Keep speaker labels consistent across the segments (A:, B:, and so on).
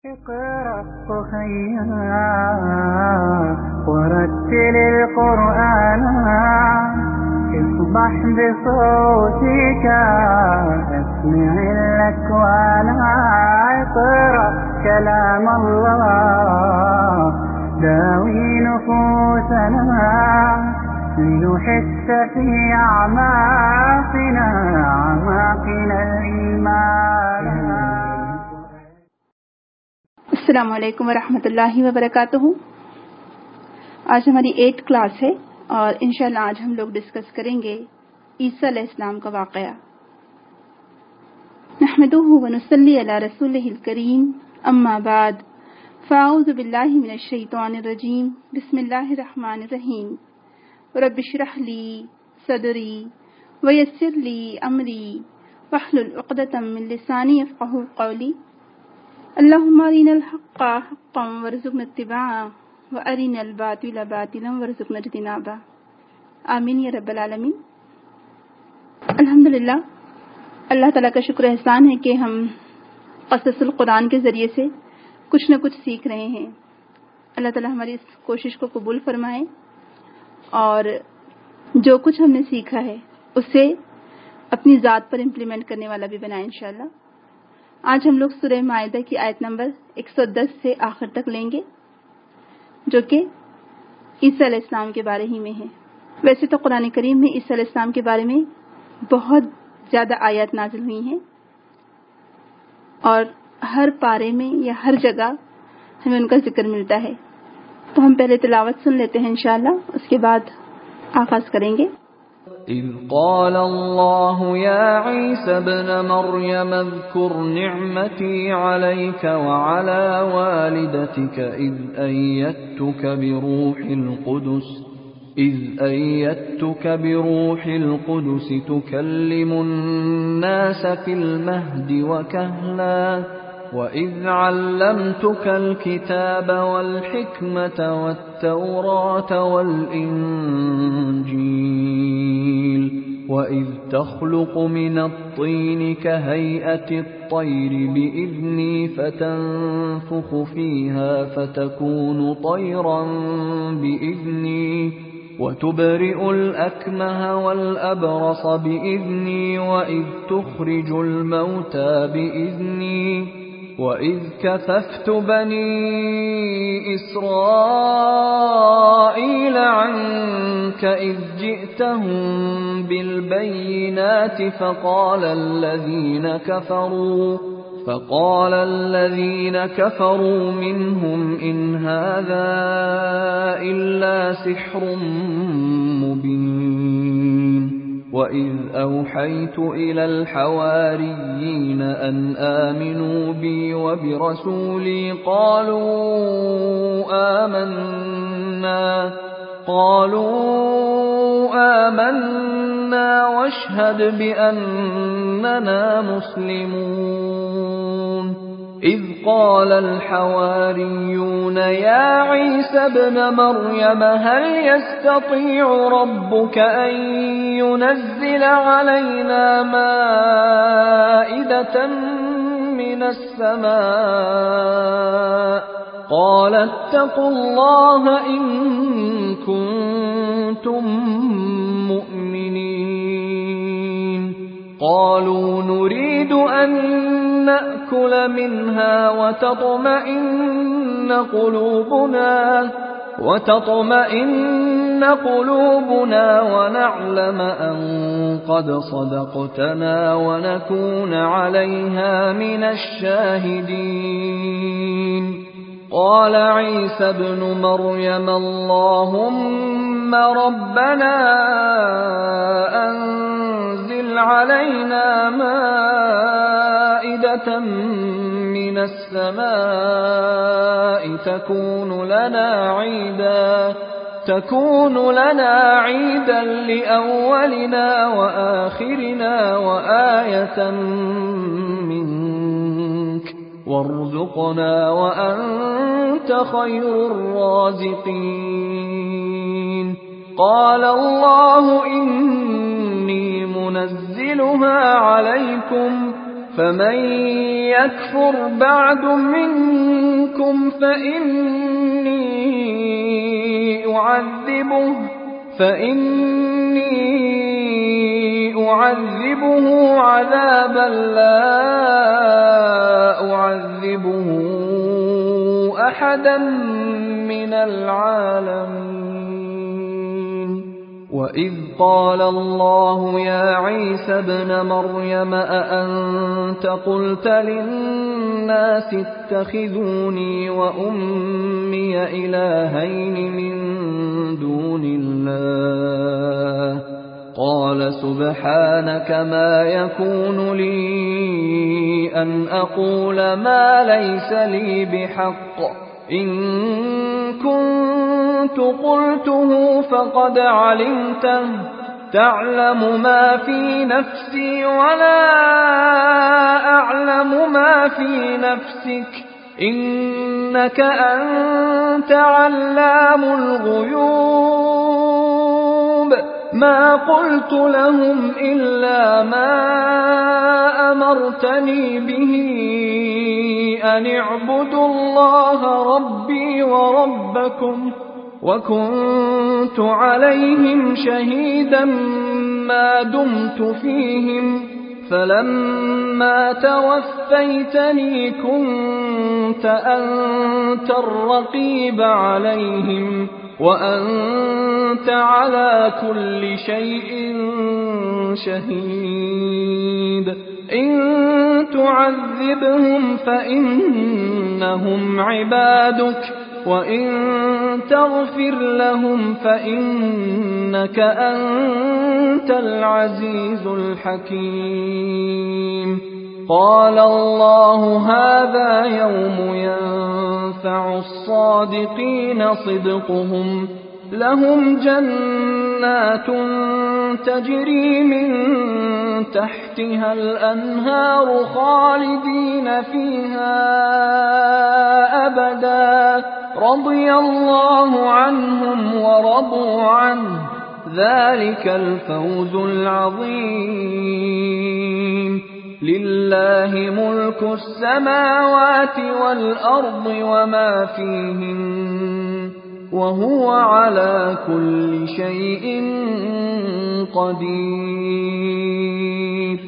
A: اقرأ أخيا ورتل القرآن، اصبح بصوتك اسمع الأكوان. اقرأ كلام الله داوي نفوسنا، لنحس في أعماقنا الإيمان.
B: अस्सलामु अलैकुम वरहमतुल्लाहि वबरकातुहू। आज हमारी 8th क्लास है और इंशाल्लाह आज हम लोग डिस्कस करेंगे ईसा अलैहिस्सलाम का वाक़या। नहमदुहु व नुसल्ली अला रसूलिहिल करीम, अम्मा बाद, फ़अऊज़ु बिल्लाहि मिनश शैतानिर रजीम, बिस्मिल्लाहिर रहमानिर रहीम। रब्बि इश्रह ली सदरी व यस्सिर ली अमरी वहलुल उक़दतम मिन लिसानी यफ़क़हू क़ौली। अल्लाहुम्मा अरिनल हक़्क़ हक़्क़न वरज़ुक़ना इत्तिबाअह व अरिनल बातिला बातिलन वरज़ुक़ना इज्तिनाबा। आमीन या रब्बल आलमीन। अल्हम्दुलिल्लाह, अल्लाह ताला का शुक्र एहसान है कि हम क़ससुल कुरान के ज़रिए से कुछ न कुछ सीख रहे हैं। अल्लाह ताला हमारी इस कोशिश को कबूल फरमाए और जो कुछ हमने सीखा है उसे अपनी ज़ात पर इम्प्लीमेंट करने वाला भी बनाए इंशाअल्लाह। आज हम लोग सूरह माइदा की आयत नंबर 110 से आखिर तक लेंगे, जो कि ईसा अलैहिस्सलाम के बारे ही में है। वैसे तो कुरान करीम में ईसा अलैहिस्सलाम के बारे में बहुत ज़्यादा आयत नाज़िल हुई हैं और हर पारे में या हर जगह हमें उनका जिक्र मिलता है। तो हम पहले तिलावत सुन लेते हैं इंशाअल्लाह, उसके बाद आगाज़ करेंगे।
C: إذ قال الله يا عيسى ابن مريم اذكر نعمتي عليك وعلى والدتك إذ أيدتك بروح القدس تكلم الناس في المهد وكهلا، وإذ علمتك الكتاب والحكمة والتوراة والإنجيل، وإذ تخلق من الطين كهيئة الطير بإذني فتنفخ فيها فتكون طيرا بإذني، وتبرئ الأكمه والأبرص بإذني، وإذ تخرج الموتى بإذني، وإذ كففت بني إسرائيل عنك إذ جئتهم بالبينات فقال الذين كفروا منهم إن هذا إلا سحر مبين. وإذ أوحيت إلى الحواريين أن آمنوا بي وبرسولي قالوا آمنا واشهد بأننا مسلمون. إذ قال الحواريون يا عيسى ابن مريم هل يستطيع ربك أن ينزل علينا مائدة من السماء؟ قال اتقوا الله إن كنتم مؤمنين. قالوا نريد أن نأكل منها وتطمئن قلوبنا ونعلم أن قد صدقتنا ونكون عليها من الشاهدين. قال عيسى ابن مريم اللهم ربنا أنزل علينا مائدة من السماء تكون لنا عيدا لأولنا وآخرنا وآية منك وارزقنا وأنت خير الرازقين. قال الله إني منزلها عليكم فمن يكفر بعد منكم فإني أعذبه عذابا لا أعذبه أحدا من العالمين. وَإِذْ قَالَ اللَّهُ يَا عِيسَى ابْنَ مَرْيَمَ أَأَنْتَ قُلْتَ لِلنَّاسِ اتَّخِذُونِي وَأُمِّيَ إِلَٰهَيْنِ مِن دُونِ اللَّهِ قَالَ سُبْحَانَكَ مَا يَكُونُ لِي أَنْ أَقُولَ مَا لَيْسَ لِي بِحَقٍّ إِن كُنتُ قُلْتُهُ فَقَدْ عَلِمْتَهُ تَعْلَمُ مَا فِي نَفْسِي وَلَا أَعْلَمُ مَا فِي نَفْسِكَ إِنَّكَ أَنْتَ عَلَّامُ الْغُيُوبِ. مَا قُلْتُ لَهُمْ إِلَّا مَا أَمَرْتَنِي بِهِ أَنِ اعْبُدُوا اللَّهَ رَبِّي وَرَبَّكُمْ وَكُنْتُ عَلَيْهِمْ شَهِيدًا مَا دُمْتُ فِيهِمْ فَلَمَّا تَوَفَّيْتَنِي كُنْتَ أَنْتَ الرَّقِيبَ عَلَيْهِمْ وَأَنْتَ عَلَى كُلِّ شَيْءٍ شَهِيدٌ. إِن تُعَذِّبْهُمْ فَإِنَّهُمْ عِبَادُكَ وَإِن تَغْفِرْ لَهُمْ فَإِنَّكَ أَنْتَ الْعَزِيزُ الْحَكِيمُ. قَالَ اللَّهُ هَذَا يَوْمُ يَنفَعُ الصَّادِقِينَ صِدْقُهُمْ لَهُمْ جَنَّاتٌ تَجْرِي مِن تَحْتِهَا الْأَنْهَارُ خَالِدِينَ فِيهَا أَبَدًا رَضِيَ اللَّهُ عَنْهُمْ وَرَضُوا عَنْهُ ذَلِكَ الْفَوْزُ الْعَظِيمُ. لِلَّهِ مُلْكُ السَّمَاوَاتِ وَالْأَرْضِ وَمَا فِيهِنَّ وَهُوَ عَلَى كُلِّ شَيْءٍ قَدِيرٌ.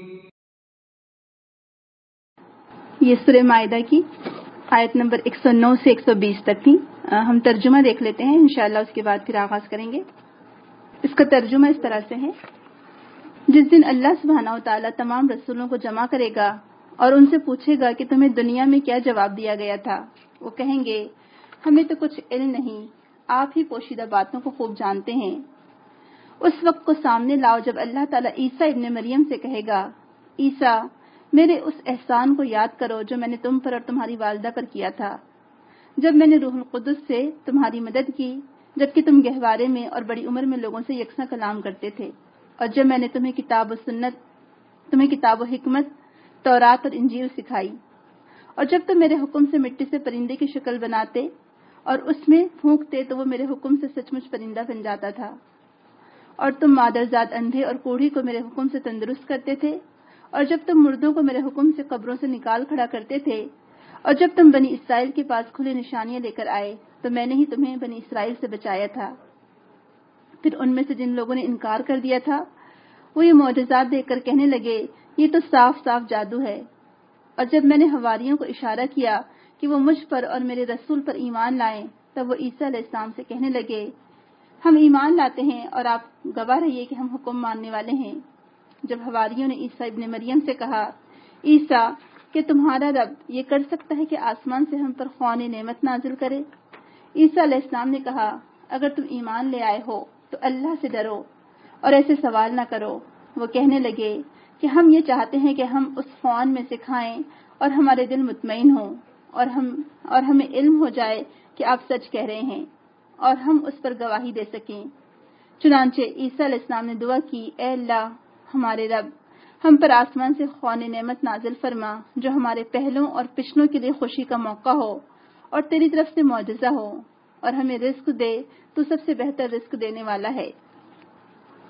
B: یہ سورہ مائدہ کی آیت نمبر 109 سے 120 تک تھی. ہم ترجمہ دیکھ لیتے ہیں انشاءاللہ، اس کے بعد پھر آغاز کریں گے. اس کا ترجمہ اس طرح سے ہے: جس دن اللہ سبحانہ وتعالیٰ تمام رسولوں کو جمع کرے گا اور ان سے پوچھے گا کہ تمہیں دنیا میں کیا جواب دیا گیا تھا، وہ کہیں گے ہمیں تو کچھ علم نہیں، آپ ہی پوشیدہ باتوں کو خوب جانتے ہیں. اس وقت کو سامنے لاؤ جب اللہ تعالیٰ عیسیٰ ابن مریم سے کہے گا، عیسیٰ میرے اس احسان کو یاد کرو جو میں نے تم پر اور تمہاری والدہ پر کیا تھا، جب میں نے روح القدس سے تمہاری مدد کی جبکہ تم گہوارے میں اور بڑی عمر میں لوگوں سے یکساں کلام کرتے تھے، اور جب میں نے تمہیں کتاب و حکمت، تورات اور انجیل سکھائی، اور جب تم میرے حکم سے مٹی سے پرندے کی شکل بناتے اور اس میں پھونکتے تو وہ میرے حکم سے سچ مچ پرندہ بن جاتا تھا، اور تم مادرزاد اندھے اور کوڑھی کو میرے حکم سے تندرست کرتے تھے، اور جب تم مردوں کو میرے حکم سے قبروں سے نکال کھڑا کرتے تھے، اور جب تم بنی اسرائیل کے پاس کھلے نشانیاں لے کر آئے تو میں نے ہی تمہیں بنی اسرائیل سے بچایا تھا. پھر ان میں سے جن لوگوں نے انکار کر دیا تھا وہ یہ معجزات دیکھ کر کہنے لگے یہ تو صاف صاف جادو ہے. اور جب میں نے حواریوں کو اشارہ کیا کہ وہ مجھ پر اور میرے رسول پر ایمان لائیں تب وہ عیسیٰ علیہ السلام سے کہنے لگے ہم ایمان لاتے ہیں اور آپ گواہ رہیے کہ ہم حکم ماننے والے ہیں. جب حواریوں نے عیسیٰ ابن مریم سے کہا عیسیٰ کہ تمہارا رب یہ کر سکتا ہے کہ آسمان سے ہم پر خوان نعمت نازل کرے؟ عیسیٰ علیہ السلام نے کہا اگر تم ایمان لے آئے ہو تو اللہ سے ڈرو اور ایسے سوال نہ کرو. وہ کہنے لگے کہ ہم یہ چاہتے ہیں کہ ہم اس خوان میں سے کھائیں اور ہمارے دل مطمئن ہوں اور ہمیں علم ہو جائے کہ آپ سچ کہہ رہے ہیں اور ہم اس پر گواہی دے سکیں. چنانچہ عیسیٰ علیہ السلام نے دعا کی اے اللہ ہمارے رب ہم پر آسمان سے خوان نعمت نازل فرما جو ہمارے پہلوں اور پچھلوں کے لیے خوشی کا موقع ہو اور تیری طرف سے معجزہ ہو، اور ہمیں رزق دے، تو سب سے بہتر رزق دینے والا ہے.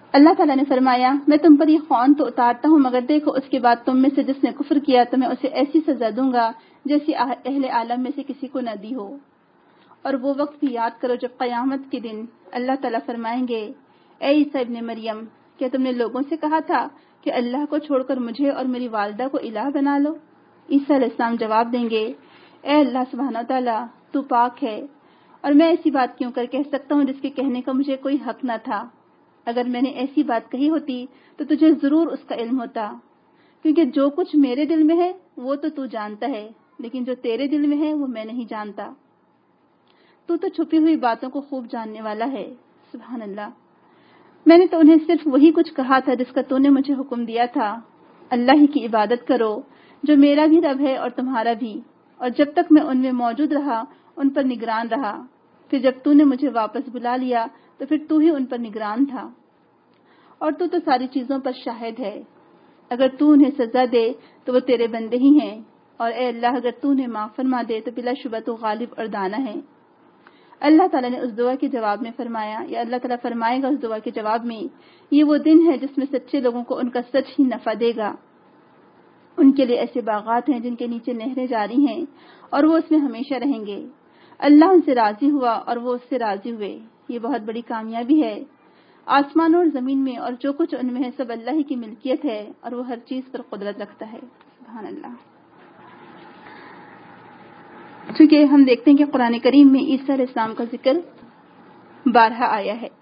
B: اللہ تعالیٰ نے فرمایا میں تم پر یہ خوان تو اتارتا ہوں مگر دیکھو اس کے بعد تم میں سے جس نے کفر کیا تو میں اسے ایسی سزا دوں گا جیسی اہل عالم میں سے کسی کو نہ دی ہو۔ اور وہ وقت بھی یاد کرو جب قیامت کے دن اللہ تعالیٰ فرمائیں گے اے عیسیٰ ابن مریم کیا تم نے لوگوں سے کہا تھا کہ اللہ کو چھوڑ کر مجھے اور میری والدہ کو الہ بنا لو؟ عیسیٰ علیہ السلام جواب دیں گے اے اللہ سبحانہ تعالیٰ تو پاک ہے اور میں ایسی بات کیوں کر کہہ سکتا ہوں جس کے کہنے کا مجھے کوئی حق نہ تھا۔ اگر میں نے ایسی بات کہی ہوتی تو تجھے ضرور اس کا علم ہوتا، کیونکہ جو کچھ میرے دل میں ہے وہ تو جانتا ہے لیکن جو تیرے دل میں ہے وہ میں نہیں جانتا۔ تو چھپی ہوئی باتوں کو خوب جاننے والا ہے۔ سبحان اللہ۔ میں نے تو انہیں صرف وہی کچھ کہا تھا جس کا تو نے مجھے حکم دیا تھا، اللہ ہی کی عبادت کرو جو میرا بھی رب ہے اور تمہارا بھی، اور جب تک میں ان میں موجود رہا ان پر نگران رہا، پھر جب تو نے مجھے واپس بلا لیا تو پھر تو ہی ان پر نگران تھا، اور تو ساری چیزوں پر شاہد ہے۔ اگر تو انہیں سزا دے تو وہ تیرے بندے ہی ہیں، اور اے اللہ اگر تو انہیں معاف فرما دے تو بلا شبہ تو غالب اور دانا ہے۔ اللہ تعالیٰ نے اس دعا کے جواب میں فرمایا، یا اللہ تعالیٰ فرمائے گا اس دعا کے جواب میں، یہ وہ دن ہے جس میں سچے لوگوں کو ان کا سچ ہی نفع دے گا۔ ان کے لیے ایسے باغات ہیں جن کے نیچے نہریں جاری ہیں اور وہ اس میں ہمیشہ رہیں گے۔ اللہ ان سے راضی ہوا اور وہ اس سے راضی ہوئے، یہ بہت بڑی کامیابی ہے۔ آسمانوں اور زمین میں اور جو کچھ ان میں ہے سب اللہ ہی کی ملکیت ہے اور وہ ہر چیز پر قدرت رکھتا ہے۔ سبحان اللہ۔ چونکہ ہم دیکھتے ہیں کہ قرآن کریم میں عیسیٰ علیہ السلام کا ذکر 12 آیا ہے،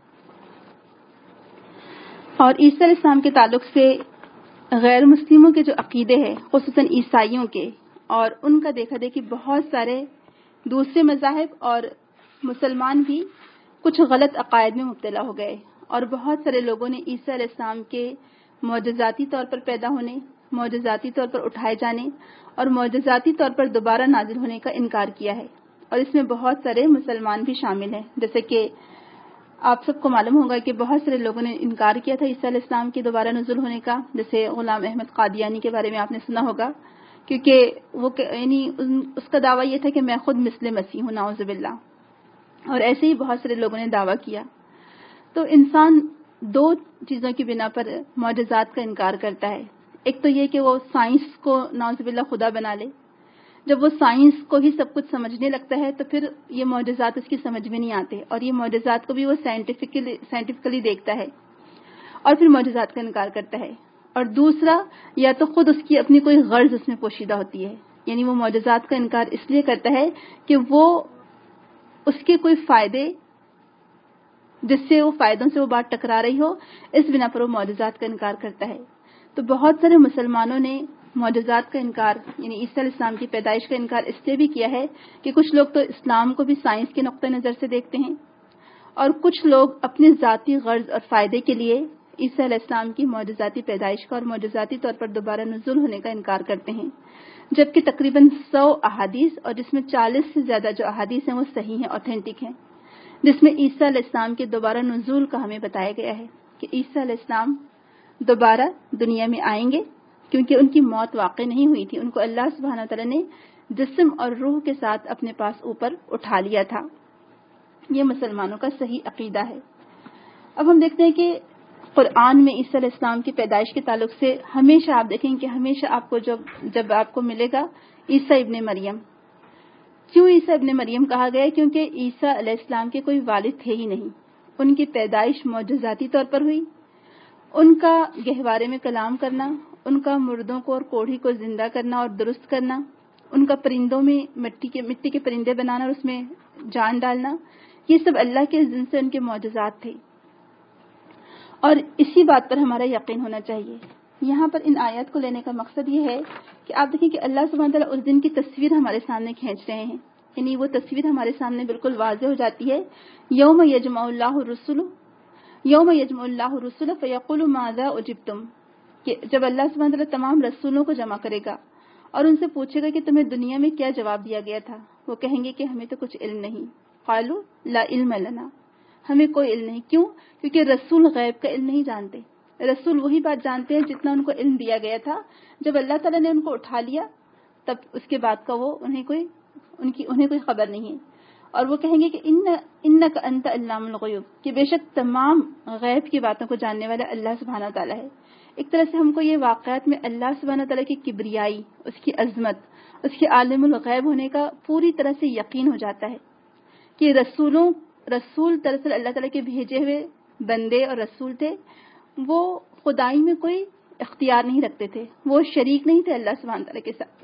B: اور عیسیٰ علیہ السلام کے تعلق سے غیر مسلموں کے جو عقیدے ہیں خصوصاً عیسائیوں کے، اور ان کا دیکھا دیکھی بہت سارے دوسرے مذاہب اور مسلمان بھی کچھ غلط عقائد میں مبتلا ہو گئے، اور بہت سارے لوگوں نے عیسیٰ علیہ السلام کے معجزاتی طور پر پیدا ہونے، معجزاتی طور پر اٹھائے جانے اور معجزاتی طور پر دوبارہ نازل ہونے کا انکار کیا ہے، اور اس میں بہت سارے مسلمان بھی شامل ہیں۔ جیسے کہ آپ سب کو معلوم ہوگا کہ بہت سارے لوگوں نے انکار کیا تھا عیسیٰ علیہ السلام کے دوبارہ نزول ہونے کا، جیسے غلام احمد قادیانی کے بارے میں آپ نے سنا ہوگا، کیونکہ وہ یعنی اس کا دعویٰ یہ تھا کہ میں خود مثل مسیح ہوں، نعوذ باللہ، اور ایسے ہی بہت سارے لوگوں نے دعویٰ کیا۔ تو انسان دو چیزوں کی بنا پر معجزات کا انکار کرتا ہے، ایک تو یہ کہ وہ سائنس کو نعوذ باللہ خدا بنا لے، جب وہ سائنس کو ہی سب کچھ سمجھنے لگتا ہے تو پھر یہ معجزات اس کی سمجھ میں نہیں آتے، اور یہ معجزات کو بھی وہ سائنٹیفکلی دیکھتا ہے اور پھر معجزات کا انکار کرتا ہے۔ اور دوسرا، یا تو خود اس کی اپنی کوئی غرض اس میں پوشیدہ ہوتی ہے، یعنی وہ معجزات کا انکار اس لیے کرتا ہے کہ وہ اس کے کوئی فائدے جس سے وہ فائدوں سے وہ بات ٹکرا رہی ہو، اس بنا پر وہ معجزات کا انکار کرتا ہے۔ تو بہت سارے مسلمانوں نے معجزات کا انکار یعنی عیسیٰ علیہ السلام کی پیدائش کا انکار اس لیے بھی کیا ہے کہ کچھ لوگ تو اسلام کو بھی سائنس کے نقطہ نظر سے دیکھتے ہیں، اور کچھ لوگ اپنے ذاتی غرض اور فائدے کے لیے عیسیٰ علیہ السلام کی معجزاتی پیدائش کا اور معجزاتی طور پر دوبارہ نزول ہونے کا انکار کرتے ہیں، جبکہ تقریباً 100 احادیث اور جس میں 40 سے زیادہ جو احادیث ہیں وہ صحیح ہیں، اوتھینٹک ہیں، جس میں عیسیٰ علیہ السلام کے دوبارہ نزول کا ہمیں بتایا گیا ہے کہ عیسیٰ علیہ السلام دوبارہ دنیا میں آئیں گے، کیونکہ ان کی موت واقع نہیں ہوئی تھی، ان کو اللہ سبحانہ تعالیٰ نے جسم اور روح کے ساتھ اپنے پاس اوپر اٹھا لیا تھا۔ یہ مسلمانوں کا صحیح عقیدہ ہے۔ اب ہم دیکھتے ہیں کہ قرآن میں عیسیٰ علیہ السلام کی پیدائش کے تعلق سے ہمیشہ آپ دیکھیں کہ ہمیشہ آپ کو جب آپ کو ملے گا عیسیٰ ابن مریم۔ کیوں عیسیٰ ابن مریم کہا گیا؟ کیونکہ عیسیٰ علیہ السلام کے کوئی والد تھے ہی نہیں، ان کی پیدائش معجزاتی طور پر ہوئی، ان کا گہوارے میں کلام کرنا، ان کا مردوں کو اور کوڑھی کو زندہ کرنا اور درست کرنا، ان کا پرندوں میں مٹی کے پرندے بنانا اور اس میں جان ڈالنا، یہ سب اللہ کے اذن سے ان کے معجزات تھے، اور اسی بات پر ہمارا یقین ہونا چاہیے۔ یہاں پر ان آیات کو لینے کا مقصد یہ ہے کہ آپ دیکھیں کہ اللہ سبحانہ تعالیٰ اس دن کی تصویر ہمارے سامنے کھینچ رہے ہیں، یعنی وہ تصویر ہمارے سامنے بالکل واضح ہو جاتی ہے۔ یوم یجمع اللہ الرسل فیقول ماذا اجبتم، کہ جب اللہ سبحانہ تعالیٰ تمام رسولوں کو جمع کرے گا اور ان سے پوچھے گا کہ تمہیں دنیا میں کیا جواب دیا گیا تھا، وہ کہیں گے کہ ہمیں تو کچھ علم نہیں، قالوا لا علم لنا، ہمیں کوئی علم نہیں۔ کیوں؟ کیونکہ رسول غیب کا علم نہیں جانتے، رسول وہی بات جانتے ہیں جتنا ان کو علم دیا گیا تھا۔ جب اللہ تعالیٰ نے ان کو اٹھا لیا تب اس کے بعد کا وہ انہیں کوئی خبر نہیں ہے، اور وہ کہیں گے کہ انک انت علام الغیوب، کہ بے شک تمام غیب کی باتوں کو جاننے والا اللہ سبحانہ تعالیٰ ہے۔ ایک طرح سے ہم کو یہ واقعات میں اللہ سبحانہ تعالیٰ کی کبریائی، اس کی عظمت، اس کے عالم الغیب ہونے کا پوری طرح سے یقین ہو جاتا ہے کہ رسول دراصل اللہ تعالیٰ کے بھیجے ہوئے بندے اور رسول تھے، وہ خدائی میں کوئی اختیار نہیں رکھتے تھے، وہ شریک نہیں تھے اللہ سبحانہ تعالیٰ کے ساتھ۔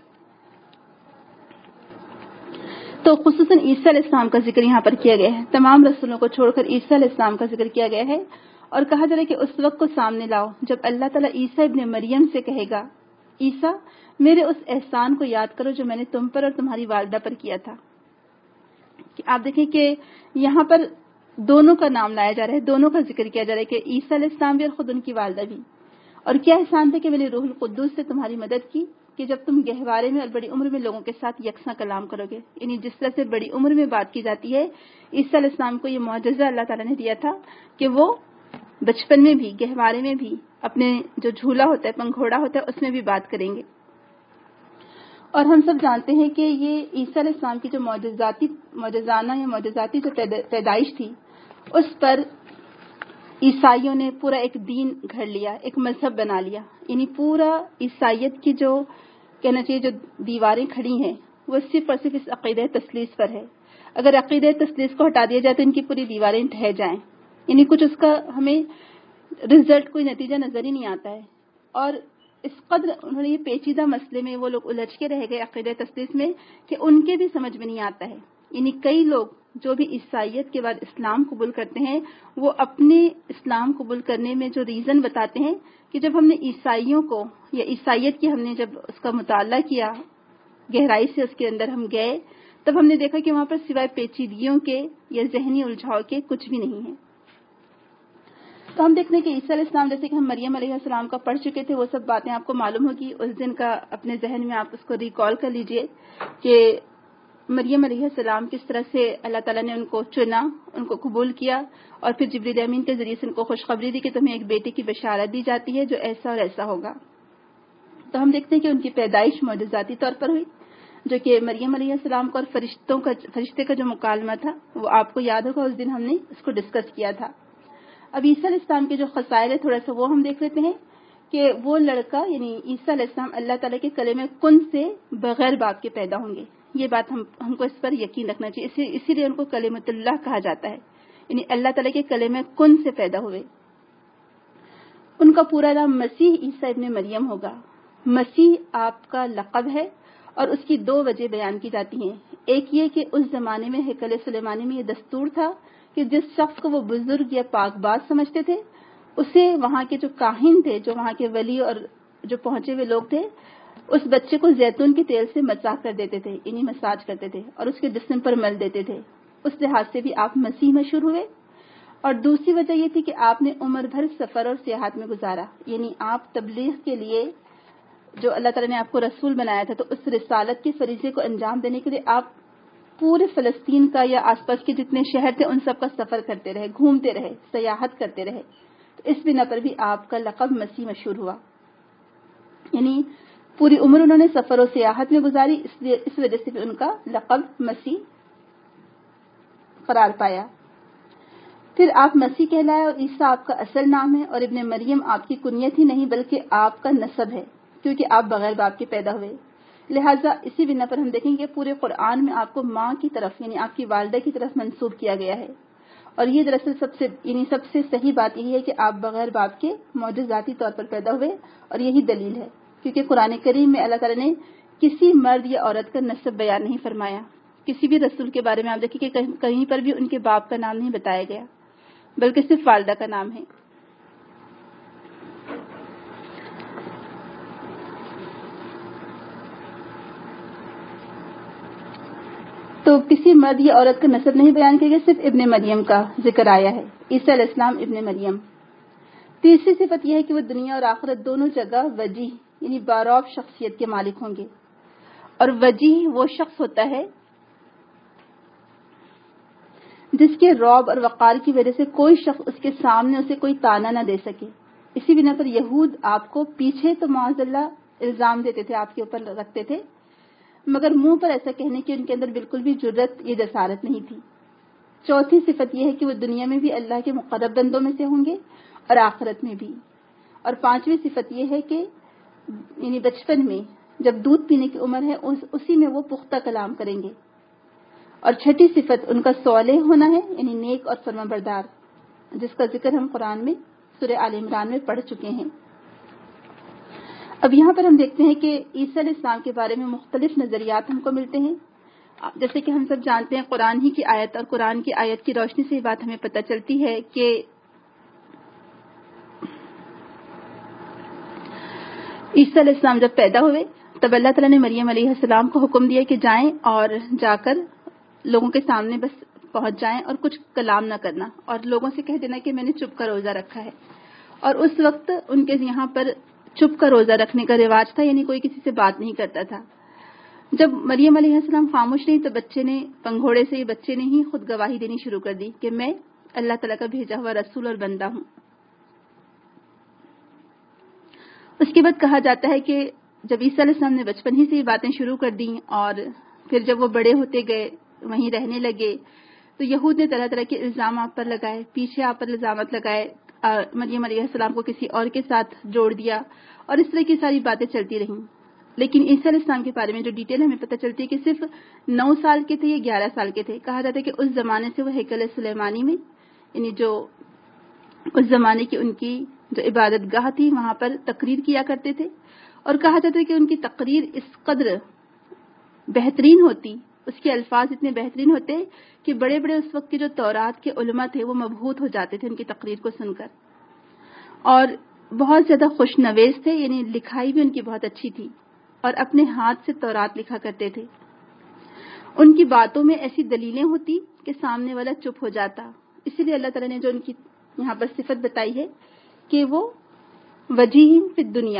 B: تو خصوصاً عیسیٰ علیہ السلام کا ذکر یہاں پر کیا گیا ہے، تمام رسولوں کو چھوڑ کر عیسیٰ علیہ السلام کا ذکر کیا گیا ہے، اور کہا جا رہا ہے کہ اس وقت کو سامنے لاؤ جب اللہ تعالیٰ عیسیٰ ابن مریم سے کہے گا، عیسیٰ میرے اس احسان کو یاد کرو جو میں نے تم پر اور تمہاری والدہ پر کیا تھا۔ کہ آپ دیکھیں کہ یہاں پر دونوں کا نام لایا جا رہا ہے، دونوں کا ذکر کیا جا رہا ہے کہ عیسیٰ علیہ السلام بھی اور خود ان کی والدہ بھی۔ اور کیا احسان تھا کہ میں نے روح القدس سے تمہاری مدد کی کہ جب تم گہوارے میں اور بڑی عمر میں لوگوں کے ساتھ یکساں کلام کرو گے، یعنی جس طرح سے بڑی عمر میں بات کی جاتی ہے، عیسیٰ علیہ السلام کو یہ معجزہ اللہ تعالیٰ نے دیا تھا کہ وہ بچپن میں بھی، گہوارے میں بھی، اپنے جو جھولا ہوتا ہے، پنگھوڑا ہوتا ہے، اس میں بھی بات کریں گے۔ اور ہم سب جانتے ہیں کہ یہ عیسیٰ علیہ السلام کی جو معجزاتی جو پیدائش تھی، اس پر عیسائیوں نے پورا ایک دین گھڑ لیا، ایک مذہب بنا لیا، یعنی پورا عیسائیت کی جو کہنا چاہیے جو دیواریں کھڑی ہیں وہ صرف اور صرف اس عقیدہ تثلیث پر ہے۔ اگر عقیدہ تثلیث کو ہٹا دیا جائے تو ان کی پوری دیواریں ڈھہ جائیں، یعنی کچھ اس کا ہمیں رزلٹ، کوئی نتیجہ نظر ہی نہیں آتا ہے۔ اور اس قدر انہوں نے یہ پیچیدہ مسئلے میں وہ لوگ الجھ کے رہ گئے عقیدہ تثلیث میں کہ ان کے بھی سمجھ میں نہیں آتا ہے۔ یعنی کئی لوگ جو بھی عیسائیت کے بعد اسلام قبول کرتے ہیں، وہ اپنے اسلام قبول کرنے میں جو ریزن بتاتے ہیں کہ جب ہم نے عیسائیوں کو یا عیسائیت کی ہم نے جب اس کا مطالعہ کیا، گہرائی سے اس کے اندر ہم گئے، تب ہم نے دیکھا کہ وہاں پر سوائے پیچیدگیوں کے یا ذہنی الجھاؤ کے کچھ بھی نہیں ہے۔ تو ہم دیکھتے ہیں کہ عیسیٰ علیہ السلام، جیسے کہ ہم مریم علیہ السلام کا پڑھ چکے تھے، وہ سب باتیں آپ کو معلوم ہوگی، اس دن کا اپنے ذہن میں آپ اس کو ریکال کر لیجئے کہ مریم علیہ السلام کس طرح سے اللہ تعالیٰ نے ان کو چنا، ان کو قبول کیا، اور پھر جبریل امین کے ذریعے سے ان کو خوشخبری دی کہ تمہیں ایک بیٹے کی بشارت دی جاتی ہے جو ایسا اور ایسا ہوگا۔ تو ہم دیکھتے ہیں کہ ان کی پیدائش معجزاتی طور پر ہوئی، جو کہ مریم علیہ السلام کو اور فرشتے کا جو مکالمہ تھا وہ آپ کو یاد ہوگا، اس دن ہم نے اس کو ڈسکس کیا تھا۔ اب عیسیٰ علیہ السلام کے جو خصائل ہے تھوڑا سا وہ ہم دیکھ لیتے ہیں کہ وہ لڑکا یعنی عیسیٰ علیہ السلام اللہ تعالیٰ کے کلمہ کن سے بغیر باپ کے پیدا ہوں گے۔ یہ بات ہم کو اس پر یقین رکھنا چاہیے، اسی لیے ان کو کلمۃ اللہ کہا جاتا ہے، یعنی اللہ تعالیٰ کے کلمہ کن سے پیدا ہوئے۔ ان کا پورا نام مسیح عیسیٰ ابن مریم ہوگا۔ مسیح آپ کا لقب ہے اور اس کی دو وجہ بیان کی جاتی ہیں۔ ایک یہ کہ اس زمانے میں ہیکل سلیمانی میں یہ دستور تھا کہ جس شخص کو وہ بزرگ یا پاک باز سمجھتے تھے، اسے وہاں کے جو کاہن تھے، جو وہاں کے ولی اور جو پہنچے ہوئے لوگ تھے، اس بچے کو زیتون کے تیل سے مساج کر دیتے تھے، یعنی مساج کرتے تھے اور اس کے جسم پر مل دیتے تھے۔ اس لحاظ سے بھی آپ مسیح مشہور ہوئے۔ اور دوسری وجہ یہ تھی کہ آپ نے عمر بھر سفر اور سیاحت میں گزارا، یعنی آپ تبلیغ کے لیے جو اللہ تعالیٰ نے آپ کو رسول بنایا تھا، تو اس رسالت کے فریضے کو انجام دینے کے لیے آپ پورے فلسطین کا یا آس پاس کے جتنے شہر تھے ان سب کا سفر کرتے رہے، گھومتے رہے، سیاحت کرتے رہے۔ تو اس بنا پر بھی آپ کا لقب مسیح مشہور ہوا، یعنی پوری عمر انہوں نے سفر و سیاحت میں گزاری، اس وجہ سے بھی ان کا لقب مسیح قرار پایا۔ پھر آپ مسیح کہلائے اور عیسیٰ آپ کا اصل نام ہے، اور ابن مریم آپ کی کنیت ہی نہیں بلکہ آپ کا نسب ہے، کیونکہ آپ بغیر باپ کے پیدا ہوئے۔ لہٰذا اسی بنا پر ہم دیکھیں گے پورے قرآن میں آپ کو ماں کی طرف یعنی آپ کی والدہ کی طرف منسوب کیا گیا ہے، اور یہ دراصل سب سے صحیح بات یہی ہے کہ آپ بغیر باپ کے معجزاتی طور پر پیدا ہوئے، اور یہی دلیل ہے کیونکہ قرآن کریم میں اللہ تعالیٰ نے کسی مرد یا عورت کا نسب بیان نہیں فرمایا۔ کسی بھی رسول کے بارے میں آپ دیکھیں کہ کہیں پر بھی ان کے باپ کا نام نہیں بتایا گیا، بلکہ صرف والدہ کا نام ہے۔ تو کسی مرد یا عورت کا نسب نہیں بیان کیا گیا، صرف ابن مریم کا ذکر آیا ہے، عیسیٰ علیہ السلام ابن مریم۔ تیسری صفت یہ ہے کہ وہ دنیا اور آخرت دونوں جگہ وجیح یعنی باروب شخصیت کے مالک ہوں گے، اور وجیح وہ شخص ہوتا ہے جس کے رعب اور وقار کی وجہ سے کوئی شخص اس کے سامنے اسے کوئی طعنہ نہ دے سکے۔ اسی بنا پر یہود آپ کو پیچھے تو معاذ اللہ الزام دیتے تھے، آپ کے اوپر رکھتے تھے، مگر منہ پر ایسا کہنے کی ان کے اندر بالکل بھی جرت یا جسارت نہیں تھی۔ چوتھی صفت یہ ہے کہ وہ دنیا میں بھی اللہ کے مقرب بندوں میں سے ہوں گے اور آخرت میں بھی۔ اور پانچویں صفت یہ ہے کہ یعنی بچپن میں جب دودھ پینے کی عمر ہے اسی میں وہ پختہ کلام کریں گے۔ اور چھٹی صفت ان کا صالح ہونا ہے، یعنی نیک اور فرمانبردار، جس کا ذکر ہم قرآن میں سورہ آل عمران میں پڑھ چکے ہیں۔ اب یہاں پر ہم دیکھتے ہیں کہ عیسیٰ علیہ السلام کے بارے میں مختلف نظریات ہم کو ملتے ہیں۔ جیسے کہ ہم سب جانتے ہیں قرآن ہی کی آیت اور قرآن کی آیت کی روشنی سے یہ بات ہمیں پتہ چلتی ہے کہ عیسیٰ علیہ السلام جب پیدا ہوئے تب اللہ تعالیٰ نے مریم علیہ السلام کو حکم دیا کہ جائیں اور جا کر لوگوں کے سامنے بس پہنچ جائیں اور کچھ کلام نہ کرنا، اور لوگوں سے کہہ دینا کہ میں نے چپ کا روزہ رکھا ہے۔ اور اس وقت ان کے یہاں پر چپ کا روزہ رکھنے کا رواج تھا، یعنی کوئی کسی سے بات نہیں کرتا تھا۔ جب مریم علیہ السلام خاموش رہی تو پنگھوڑے سے یہ بچے نے ہی خود گواہی دینی شروع کر دی کہ میں اللہ تعالیٰ کا بھیجا ہوا رسول اور بندہ ہوں۔ اس کے بعد کہا جاتا ہے کہ جب عیسیٰ علیہ السلام نے بچپن ہی سے یہ باتیں شروع کر دیں اور پھر جب وہ بڑے ہوتے گئے وہیں رہنے لگے تو یہود نے طرح طرح کے الزام آپ پر لگائے، پیچھے آپ پر الزامات لگائے، مریم علیہ السلام کو کسی اور کے ساتھ جوڑ دیا، اور اس طرح کی ساری باتیں چلتی رہیں۔ لیکن عیسیٰ علیہ السلام کے بارے میں جو ڈیٹیل ہمیں پتہ چلتی ہے کہ صرف 9 سال کے تھے یا 11 سال کے تھے۔ کہا جاتا ہے کہ اس زمانے سے وہ ہیکل سلیمانی میں، یعنی جو اس زمانے کی ان کی جو عبادت گاہ تھی وہاں پر تقریر کیا کرتے تھے، اور کہا جاتا ہے کہ ان کی تقریر اس قدر بہترین ہوتی، اس کے الفاظ اتنے بہترین ہوتے کہ بڑے بڑے اس وقت کے جو تورات کے علماء تھے وہ مبہوت ہو جاتے تھے ان کی تقریر کو سن کر، اور بہت زیادہ خوش نویز تھے، یعنی لکھائی بھی ان کی بہت اچھی تھی اور اپنے ہاتھ سے تورات لکھا کرتے تھے۔ ان کی باتوں میں ایسی دلیلیں ہوتی کہ سامنے والا چپ ہو جاتا، اسی لیے اللہ تعالیٰ نے جو ان کی یہاں پر صفت بتائی ہے کہ وہ وجیہ فی الدنیا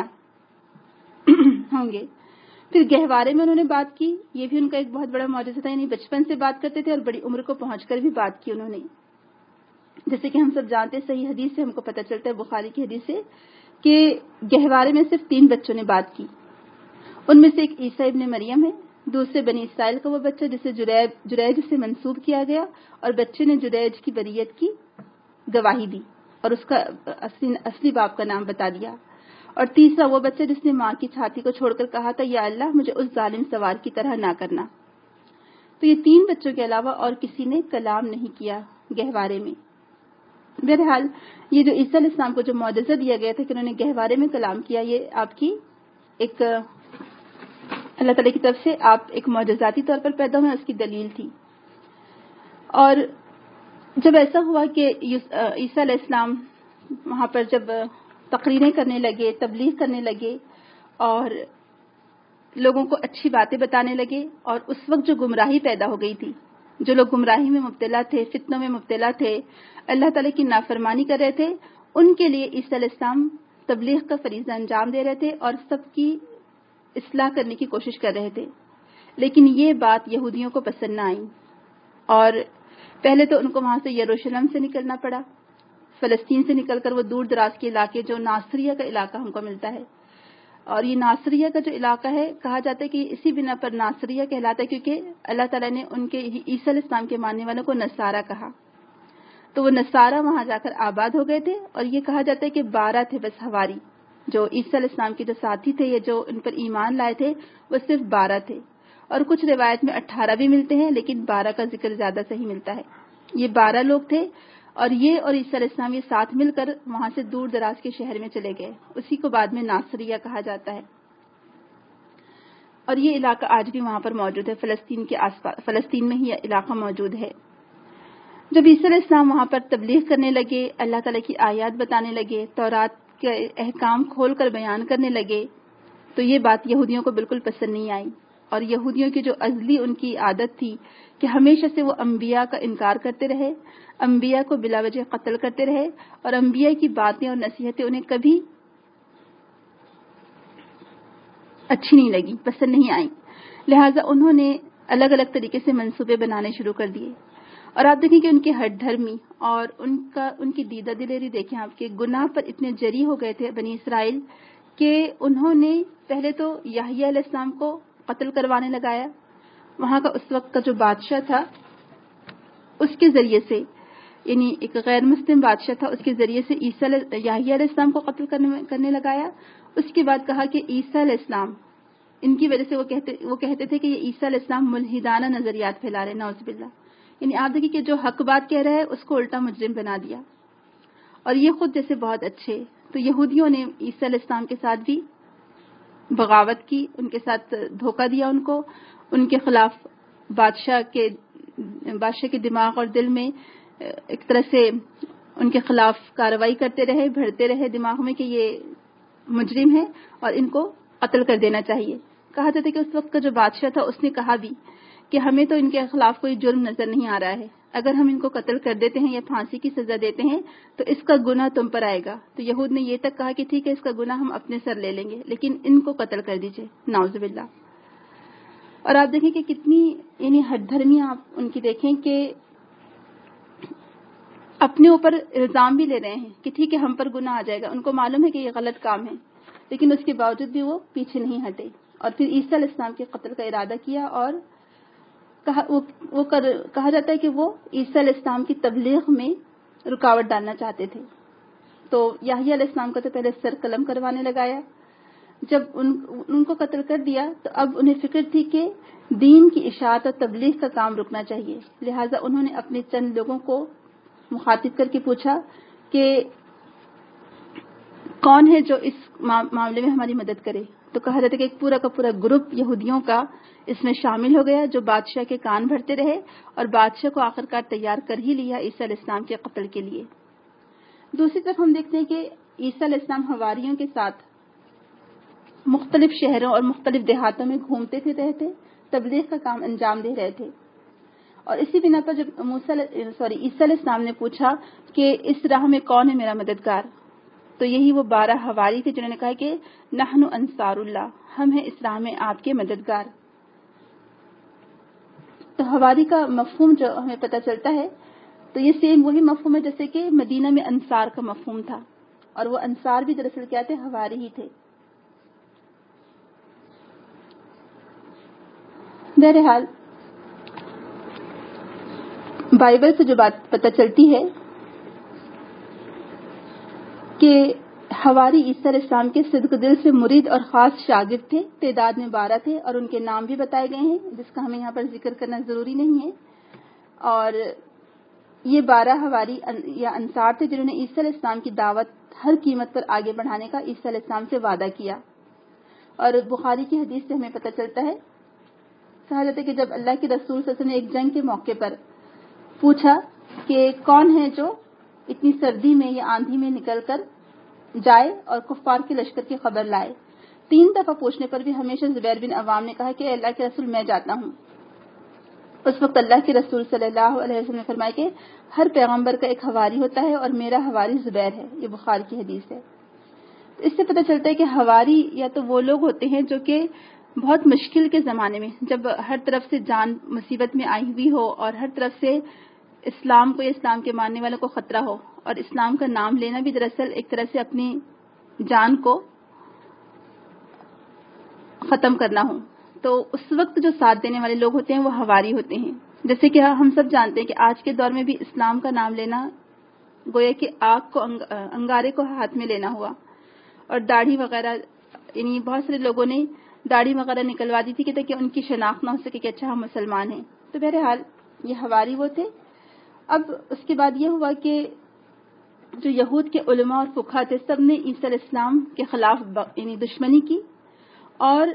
B: ہوں گے۔ پھر گہوارے میں انہوں نے بات کی، یہ بھی ان کا ایک بہت بڑا معجزہ تھا، یعنی بچپن سے بات کرتے تھے اور بڑی عمر کو پہنچ کر بھی بات کی انہوں نے۔ جیسے کہ ہم سب جانتے ہیں، صحیح حدیث سے ہم کو پتہ چلتا ہے، بخاری کی حدیث سے، کہ گہوارے میں صرف 3 بچوں نے بات کی۔ ان میں سے ایک عیسیٰ ابن مریم ہے، دوسرے بنی اسرائیل کا وہ بچہ جسے جریج سے منسوب کیا گیا، اور بچے نے جریج کی بریت کی گواہی دی اور اس کا اصلی باپ کا نام بتا دیا، اور تیسرا وہ بچہ جس نے ماں کی چھاتی کو چھوڑ کر کہا تھا یا اللہ مجھے اس ظالم سوار کی طرح نہ کرنا۔ تو یہ 3 بچوں کے علاوہ اور کسی نے کلام نہیں کیا گہوارے میں۔ بہرحال یہ جو عیسیٰ علیہ السلام کو جو معجزہ دیا گیا تھا کہ انہوں نے گہوارے میں کلام کیا، یہ آپ کی ایک اللہ تعالیٰ کی طرف سے آپ ایک معجزاتی طور پر پیدا ہوئے، اس کی دلیل تھی۔ اور جب ایسا ہوا کہ عیسیٰ علیہ السلام وہاں پر جب تقریریں کرنے لگے، تبلیغ کرنے لگے اور لوگوں کو اچھی باتیں بتانے لگے، اور اس وقت جو گمراہی پیدا ہو گئی تھی، جو لوگ گمراہی میں مبتلا تھے، فتنوں میں مبتلا تھے، اللہ تعالیٰ کی نافرمانی کر رہے تھے، ان کے لیے عیسیٰ علیہ السلام تبلیغ کا فریضہ انجام دے رہے تھے اور سب کی اصلاح کرنے کی کوشش کر رہے تھے۔ لیکن یہ بات یہودیوں کو پسند نہ آئی، اور پہلے تو ان کو وہاں سے یروشلم سے نکلنا پڑا، فلسطین سے نکل کر وہ دور دراز کے علاقے جو ناصریہ کا علاقہ ہم کو ملتا ہے، اور یہ ناصریہ کا جو علاقہ ہے کہا جاتا ہے کہ اسی بنا پر ناصریہ کہلاتا ہے کیونکہ اللہ تعالیٰ نے ان کے عیسیٰ علیہ السلام کے ماننے والوں کو نصارہ کہا، تو وہ نصارہ وہاں جا کر آباد ہو گئے تھے، اور یہ کہا جاتا ہے کہ 12 تھے بس حواری، جو عیسیٰ علیہ السلام کے جو ساتھی تھے یا جو ان پر ایمان لائے تھے وہ صرف 12 تھے، اور کچھ روایت میں 18 بھی ملتے ہیں لیکن 12 کا ذکر زیادہ صحیح ملتا ہے۔ یہ 12 لوگ تھے، اور یہ اور عیسیٰ علیہ السلام یہ ساتھ مل کر وہاں سے دور دراز کے شہر میں چلے گئے، اسی کو بعد میں ناصریہ کہا جاتا ہے، اور یہ علاقہ آج بھی وہاں پر موجود ہے، فلسطین کے آس پاس، فلسطین میں ہی یہ علاقہ موجود ہے۔ جب عیسیٰ علیہ السلام وہاں پر تبلیغ کرنے لگے، اللہ تعالیٰ کی آیات بتانے لگے، تورات کے احکام کھول کر بیان کرنے لگے، تو یہ بات یہودیوں کو بالکل پسند نہیں آئی، اور یہودیوں کی جو ازلی ان کی عادت تھی کہ ہمیشہ سے وہ انبیاء کا انکار کرتے رہے، انبیاء کو بلا وجہ قتل کرتے رہے، اور انبیاء کی باتیں اور نصیحتیں انہیں کبھی اچھی نہیں لگی، پسند نہیں آئیں، لہٰذا انہوں نے الگ الگ طریقے سے منصوبے بنانے شروع کر دیے۔ اور آپ دیکھیں کہ ان کی ہٹ دھرمی اور ان کی دیدہ دلیری دیکھیں، آپ کے گناہ پر اتنے جری ہو گئے تھے بنی اسرائیل کہ انہوں نے پہلے تو یحییٰ علیہ السلام کو قتل کروانے لگایا. وہاں کا اس وقت کا جو بادشاہ تھا اس کے ذریعے سے، یعنی ایک غیر مسلم بادشاہ تھا، اس کے ذریعے سے یحییٰ علیہ السلام کو قتل کرنے لگایا. اس کے بعد کہا کہ عیسیٰ علیہ السلام، ان کی وجہ سے وہ کہتے تھے کہ یہ عیسیٰ علیہ السلام ملحدانہ نظریات پھیلا رہے، نعوذ باللہ. یعنی آپ دیکھیں کہ جو حق بات کہہ رہا ہے اس کو الٹا مجرم بنا دیا. اور یہ خود جیسے بہت اچھے، تو یہودیوں نے عیسیٰ علیہ السلام کے ساتھ بھی بغاوت کی، ان کے ساتھ دھوکہ دیا، ان کو ان کے خلاف بادشاہ کے دماغ اور دل میں ایک طرح سے ان کے خلاف کارروائی کرتے رہے، بھرتے رہے دماغ میں کہ یہ مجرم ہے اور ان کو قتل کر دینا چاہیے. کہا جاتا ہے کہ اس وقت کا جو بادشاہ تھا اس نے کہا بھی کہ ہمیں تو ان کے خلاف کوئی جرم نظر نہیں آ رہا ہے، اگر ہم ان کو قتل کر دیتے ہیں یا پھانسی کی سزا دیتے ہیں تو اس کا گناہ تم پر آئے گا. تو یہود نے یہ تک کہا کہ ٹھیک ہے، اس کا گناہ ہم اپنے سر لے لیں گے، لیکن ان کو قتل کر دیجئے، نعوذ باللہ. اور آپ دیکھیں کہ کتنی یعنی ہٹ دھرمی آپ ان کی دیکھیں کہ اپنے اوپر الزام بھی لے رہے ہیں کہ ٹھیک ہے ہم پر گناہ آ جائے گا. ان کو معلوم ہے کہ یہ غلط کام ہے، لیکن اس کے باوجود بھی وہ پیچھے نہیں ہٹے اور پھر عیسیٰ علیہ السلام کے قتل کا ارادہ کیا. اور کہا جاتا ہے کہ وہ عیسیٰ علیہ السلام کی تبلیغ میں رکاوٹ ڈالنا چاہتے تھے. تو یحییٰ علیہ السلام کا تو پہلے سر قلم کروانے لگایا. جب ان کو قتل کر دیا تو اب انہیں فکر تھی کہ دین کی اشاعت اور تبلیغ کا کام رکنا چاہیے. لہٰذا انہوں نے اپنے چند لوگوں کو مخاطب کر کے پوچھا کہ کون ہے جو اس معاملے میں ہماری مدد کرے. تو کہا جاتا ہے کہ ایک پورا کا پورا گروپ یہودیوں کا اس میں شامل ہو گیا، جو بادشاہ کے کان بھرتے رہے اور بادشاہ کو آخرکار تیار کر ہی لیا عیسیٰ علیہ السلام کے قتل کے لیے. دوسری طرف ہم دیکھتے ہیں کہ عیسیٰ علیہ السلام حواریوں کے ساتھ مختلف شہروں اور مختلف دیہاتوں میں گھومتے پھر رہے تھے، تبلیغ کا کام انجام دے رہے تھے. اور اسی بنا پر جب عیسیٰ علیہ السلام نے پوچھا کہ اس راہ میں کون ہے میرا مددگار، تو یہی وہ 12 حواری تھے جنہوں نے کہا کہ نحن انصار اللہ، ہم ہیں اس راہ میں آپ کے مددگار. تو حواری کا مفہوم جو ہمیں پتہ چلتا ہے تو یہ سیم وہی مفہوم ہے جیسے کہ مدینہ میں انصار کا مفہوم تھا، اور وہ انصار بھی دراصل کیا تھے، حواری ہی تھے. بہرحال بائبل سے جو بات پتہ چلتی ہے کہ حواری عیسیٰ علیہ السلام کے صدق دل سے مرید اور خاص شاگرد تھے، تعداد میں 12 تھے اور ان کے نام بھی بتائے گئے ہیں جس کا ہمیں یہاں پر ذکر کرنا ضروری نہیں ہے. اور یہ 12 حواری یا انصار تھے جنہوں نے عیسیٰ علیہ السلام کی دعوت ہر قیمت پر آگے بڑھانے کا عیسیٰ علیہ السلام سے وعدہ کیا. اور بخاری کی حدیث سے ہمیں پتہ چلتا ہے، کہا جاتا ہے کہ جب اللہ کے رسول صلی اللہ علیہ وسلم نے ایک جنگ کے موقع پر پوچھا کہ کون ہے جو اتنی سردی میں یا آندھی میں نکل کر جائے اور کفار کے لشکر کی خبر لائے. 3 دفعہ پوچھنے پر بھی ہمیشہ زبیر بن عوام نے کہا کہ اللہ کے رسول میں جاتا ہوں. اس وقت اللہ کے رسول صلی اللہ علیہ وسلم نے فرمایا کہ ہر پیغمبر کا ایک حواری ہوتا ہے اور میرا حواری زبیر ہے. یہ بخاری کی حدیث ہے. اس سے پتہ چلتا ہے کہ حواری یا تو وہ لوگ ہوتے ہیں جو کہ بہت مشکل کے زمانے میں، جب ہر طرف سے جان مصیبت میں آئی ہوئی ہو اور ہر طرف سے اسلام کو یا اسلام کے ماننے والوں کو خطرہ ہو، اور اسلام کا نام لینا بھی دراصل ایک طرح سے اپنی جان کو ختم کرنا ہو، تو اس وقت جو ساتھ دینے والے لوگ ہوتے ہیں وہ حواری ہوتے ہیں. جیسے کہ ہم سب جانتے ہیں کہ آج کے دور میں بھی اسلام کا نام لینا گویا کہ آگ کو انگارے کو ہاتھ میں لینا ہوا. اور داڑھی وغیرہ، یعنی بہت سارے لوگوں نے داڑھی وغیرہ نکلوا دی تھی کہ تاکہ ان کی شناخت نہ ہو سکے کہ اچھا ہم مسلمان ہیں. تو بہرحال یہ حواری وہ تھے. اب اس کے بعد یہ ہوا کہ جو یہود کے علماء اور فقہا تھے سب نے عیسیٰ علیہ السلام کے خلاف یعنی دشمنی کی، اور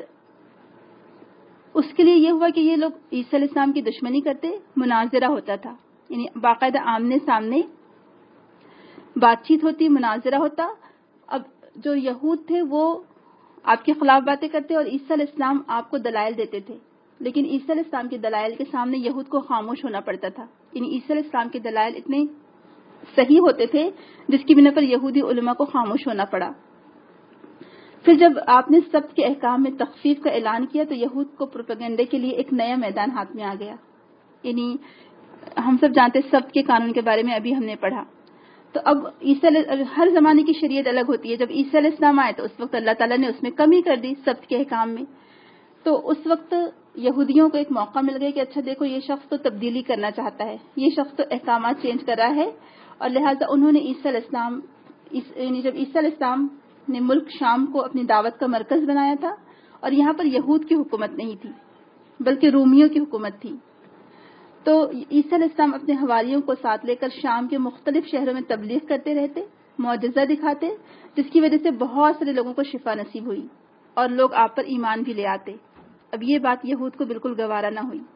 B: اس کے لیے یہ ہوا کہ یہ لوگ عیسیٰ علیہ السلام کی دشمنی کرتے، مناظرہ ہوتا تھا، یعنی باقاعدہ آمنے سامنے بات چیت ہوتی، مناظرہ ہوتا. اب جو یہود تھے وہ آپ کے خلاف باتیں کرتے اور عیسیٰ علیہ السلام آپ کو دلائل دیتے تھے، لیکن عیسیٰ علیہ السلام کے دلائل کے سامنے یہود کو خاموش ہونا پڑتا تھا. یعنی عیسیٰ علیہ السلام کے دلائل اتنے صحیح ہوتے تھے جس کی بنا پر یہودی علماء کو خاموش ہونا پڑا. پھر جب آپ نے سبت کے احکام میں تخفیف کا اعلان کیا تو یہود کو پروپیگنڈے کے لیے ایک نیا میدان ہاتھ میں آ گیا. یعنی ہم سب جانتے سبت کے قانون کے بارے میں ابھی ہم نے پڑھا. تو اب ہر زمانے کی شریعت الگ ہوتی ہے. جب عیسیٰ علیہ السلام آئے تو اس وقت اللہ تعالیٰ نے اس میں کمی کر دی سبت کے احکام میں. تو اس وقت یہودیوں کو ایک موقع مل گیا کہ اچھا دیکھو یہ شخص تو تبدیلی کرنا چاہتا ہے, یہ شخص تو احکامات چینج کر رہا ہے, اور لہٰذا انہوں نے عیسیٰ علیہ السلام جب عیسیٰ علیہ السلام نے ملک شام کو اپنی دعوت کا مرکز بنایا تھا, اور یہاں پر یہود کی حکومت نہیں تھی بلکہ رومیوں کی حکومت تھی, تو عیسیٰ علیہ السلام اپنے حواریوں کو ساتھ لے کر شام کے مختلف شہروں میں تبلیغ کرتے رہتے, معجزہ دکھاتے, جس کی وجہ سے بہت سارے لوگوں کو شفا نصیب ہوئی اور لوگ آپ پر ایمان بھی لے آتے. اب یہ بات یہود کو بالکل گوارا نہ ہوئی.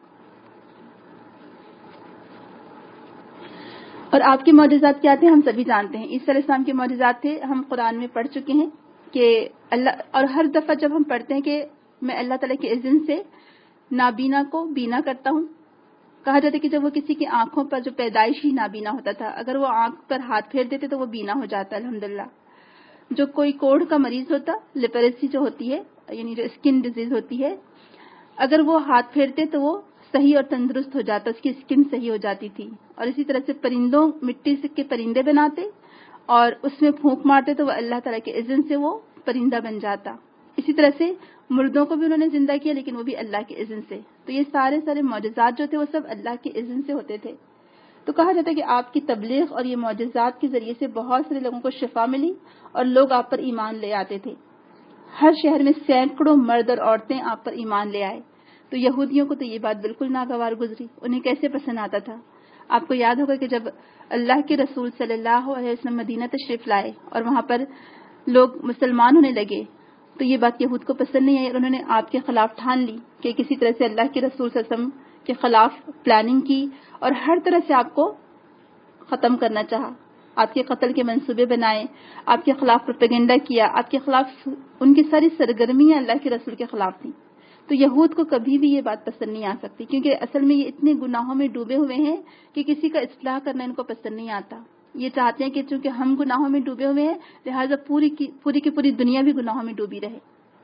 B: اور آپ کے معجزات کیا تھے ہم سبھی جانتے ہیں. عیسیٰ علیہ السلام کے معجزات تھے, ہم قرآن میں پڑھ چکے ہیں کہ اللہ, اور ہر دفعہ جب ہم پڑھتے ہیں کہ میں اللہ تعالیٰ کے اذن سے نابینا کو بینا کرتا ہوں, کہا جاتا ہے کہ جب وہ کسی کی آنکھوں پر جو پیدائشی نابینا ہوتا تھا, اگر وہ آنکھ پر ہاتھ پھیر دیتے تو وہ بینا ہو جاتا ہے الحمدللہ. جو کوئی کوڑھ کا مریض ہوتا, لیپریسی جو ہوتی ہے یعنی جو اسکن ڈیزیز ہوتی ہے, اگر وہ ہاتھ پھیرتے تو وہ صحیح اور تندرست ہو جاتا, اس کی اسکن صحیح ہو جاتی تھی. اور اسی طرح سے پرندوں, مٹی سے کے پرندے بناتے اور اس میں پھونک مارتے تو وہ اللہ تعالیٰ کے اذن سے وہ پرندہ بن جاتا. اسی طرح سے مردوں کو بھی انہوں نے زندہ کیا, لیکن وہ بھی اللہ کے اذن سے. تو یہ سارے معجزات جو تھے وہ سب اللہ کے اذن سے ہوتے تھے. تو کہا جاتا ہے کہ آپ کی تبلیغ اور یہ معجزات کے ذریعے سے بہت سارے لوگوں کو شفا ملی اور لوگ آپ پر ایمان لے آتے تھے. ہر شہر میں سینکڑوں مرد اور عورتیں آپ پر ایمان لے آئے. تو یہودیوں کو تو یہ بات بالکل ناگوار گزری, انہیں کیسے پسند آتا تھا. آپ کو یاد ہوگا کہ جب اللہ کے رسول صلی اللہ علیہ وسلم مدینہ تشریف لائے اور وہاں پر لوگ مسلمان ہونے لگے, تو یہ بات یہود کو پسند نہیں آئی اور انہوں نے آپ کے خلاف ٹھان لی کہ کسی طرح سے اللہ کے رسول صلی اللہ علیہ وسلم کے خلاف پلاننگ کی اور ہر طرح سے آپ کو ختم کرنا چاہا, آپ کے قتل کے منصوبے بنائے, آپ کے خلاف پروپیگنڈا کیا, آپ کے خلاف ان کی ساری سرگرمیاں اللہ کے رسول کے خلاف تھیں. تو یہود کو کبھی بھی یہ بات پسند نہیں آ سکتی, کیونکہ اصل میں یہ اتنے گناہوں میں ڈوبے ہوئے ہیں کہ کسی کا اصلاح کرنا ان کو پسند نہیں آتا. یہ چاہتے ہیں کہ چونکہ ہم گناہوں میں ڈوبے ہوئے ہیں لہٰذا پوری کی پوری دنیا بھی گناہوں میں ڈوبی رہے.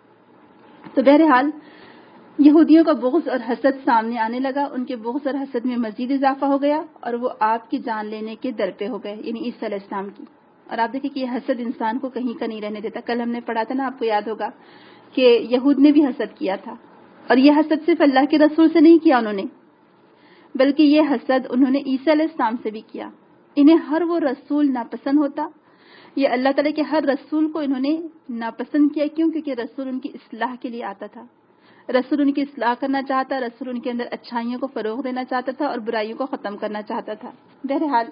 B: تو بہرحال یہودیوں کا بغض اور حسد سامنے آنے لگا, ان کے بغض اور حسد میں مزید اضافہ ہو گیا اور وہ آپ کی جان لینے کے در پہ ہو گئے, یعنی عیسیٰ علیہ السلام کی. اور آپ دیکھیں کہ یہ حسد انسان کو کہیں کا نہیں رہنے دیتا. کل ہم نے پڑھا تھا نا, آپ کو یاد ہوگا کہ یہود نے بھی حسد کیا تھا, اور یہ حسد صرف اللہ کے رسول سے نہیں کیا انہوں نے, بلکہ یہ حسد انہوں نے عیسیٰ علیہ السلام سے بھی کیا. انہیں ہر وہ رسول ناپسند ہوتا, یہ اللہ تعالیٰ کے ہر رسول کو انہوں نے ناپسند کیا. کیوں؟ کیونکہ رسول ان کی اصلاح کے لیے آتا تھا, رسول ان کی اصلاح کرنا چاہتا, رسول ان کے اندر اچھائیوں کو فروغ دینا چاہتا تھا اور برائیوں کو ختم کرنا چاہتا تھا. بہرحال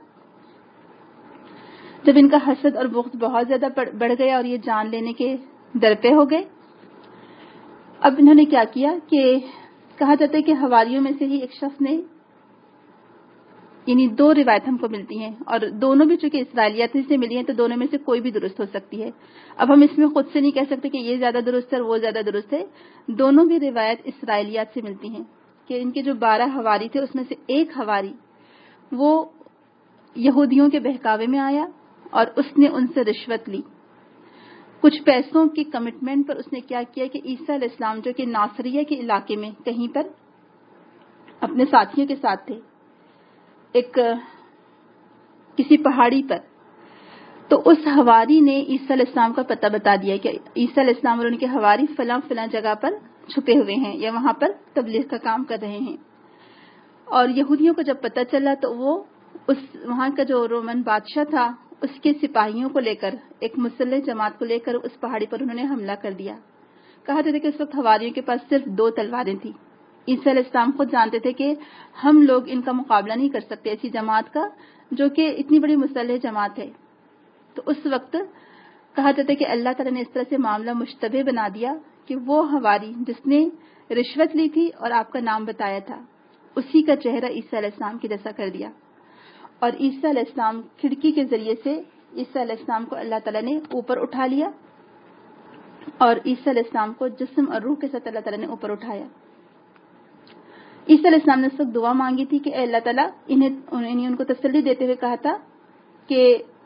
B: جب ان کا حسد اور بغض بہت زیادہ بڑھ گیا اور یہ جان لینے کے در پہ ہو گئے, اب انہوں نے کیا کیا کہ کہا جاتا ہے کہ حواریوں میں سے ہی ایک شخص نے, یعنی دو روایت ہم کو ملتی ہیں اور دونوں بھی چونکہ اسرائیلیات سے ملی ہیں تو دونوں میں سے کوئی بھی درست ہو سکتی ہے. اب ہم اس میں خود سے نہیں کہہ سکتے کہ یہ زیادہ درست ہے اور وہ زیادہ درست ہے. دونوں بھی روایت اسرائیلیات سے ملتی ہیں کہ ان کے جو 12 حواری تھے اس میں سے ایک حواری وہ یہودیوں کے بہکاوے میں آیا اور اس نے ان سے رشوت لی. کچھ پیسوں کی کمٹمنٹ پر اس نے کیا کیا کہ عیسیٰ علیہ السلام جو کہ ناصریہ کے علاقے میں کہیں پر اپنے ساتھیوں کے ساتھ تھے, ایک کسی پہاڑی پر, تو اس حواری نے عیسیٰ علیہ السلام کا پتہ بتا دیا کہ عیسیٰ علیہ السلام اور ان کے حواری فلاں فلاں جگہ پر چھپے ہوئے ہیں یا وہاں پر تبلیغ کا کام کر رہے ہیں. اور یہودیوں کو جب پتہ چلا تو وہ اس وہاں کا جو رومن بادشاہ تھا اس کے سپاہیوں کو لے کر, ایک مسلح جماعت کو لے کر اس پہاڑی پر انہوں نے حملہ کر دیا. کہا جاتا ہے کہ اس وقت حواریوں کے پاس صرف 2 تلواریں تھیں. عیسیٰ علیہ السلام خود جانتے تھے کہ ہم لوگ ان کا مقابلہ نہیں کر سکتے, ایسی جماعت کا جو کہ اتنی بڑی مسلح جماعت ہے. تو اس وقت کہا جاتا ہے کہ اللہ تعالیٰ نے اس طرح سے معاملہ مشتبہ بنا دیا کہ وہ حواری جس نے رشوت لی تھی اور آپ کا نام بتایا تھا اسی کا چہرہ عیسیٰ علیہ السلام کے جیسا کر دیا, اور عیسیٰ علیہ السلام کھڑکی کے ذریعے سے عیسیٰ علیہ السلام کو اللہ تعالیٰ نے اوپر اٹھا لیا اور عیسیٰ علیہ السلام کو جسم اور روح کے ساتھ اللہ تعالیٰ نے اوپر اٹھایا. عیسیٰ علیہ السلام نے اس وقت دعا مانگی تھی کہ اے اللہ تعالیٰ, انہیں ان کو تسلی دیتے ہوئے کہا تھا کہ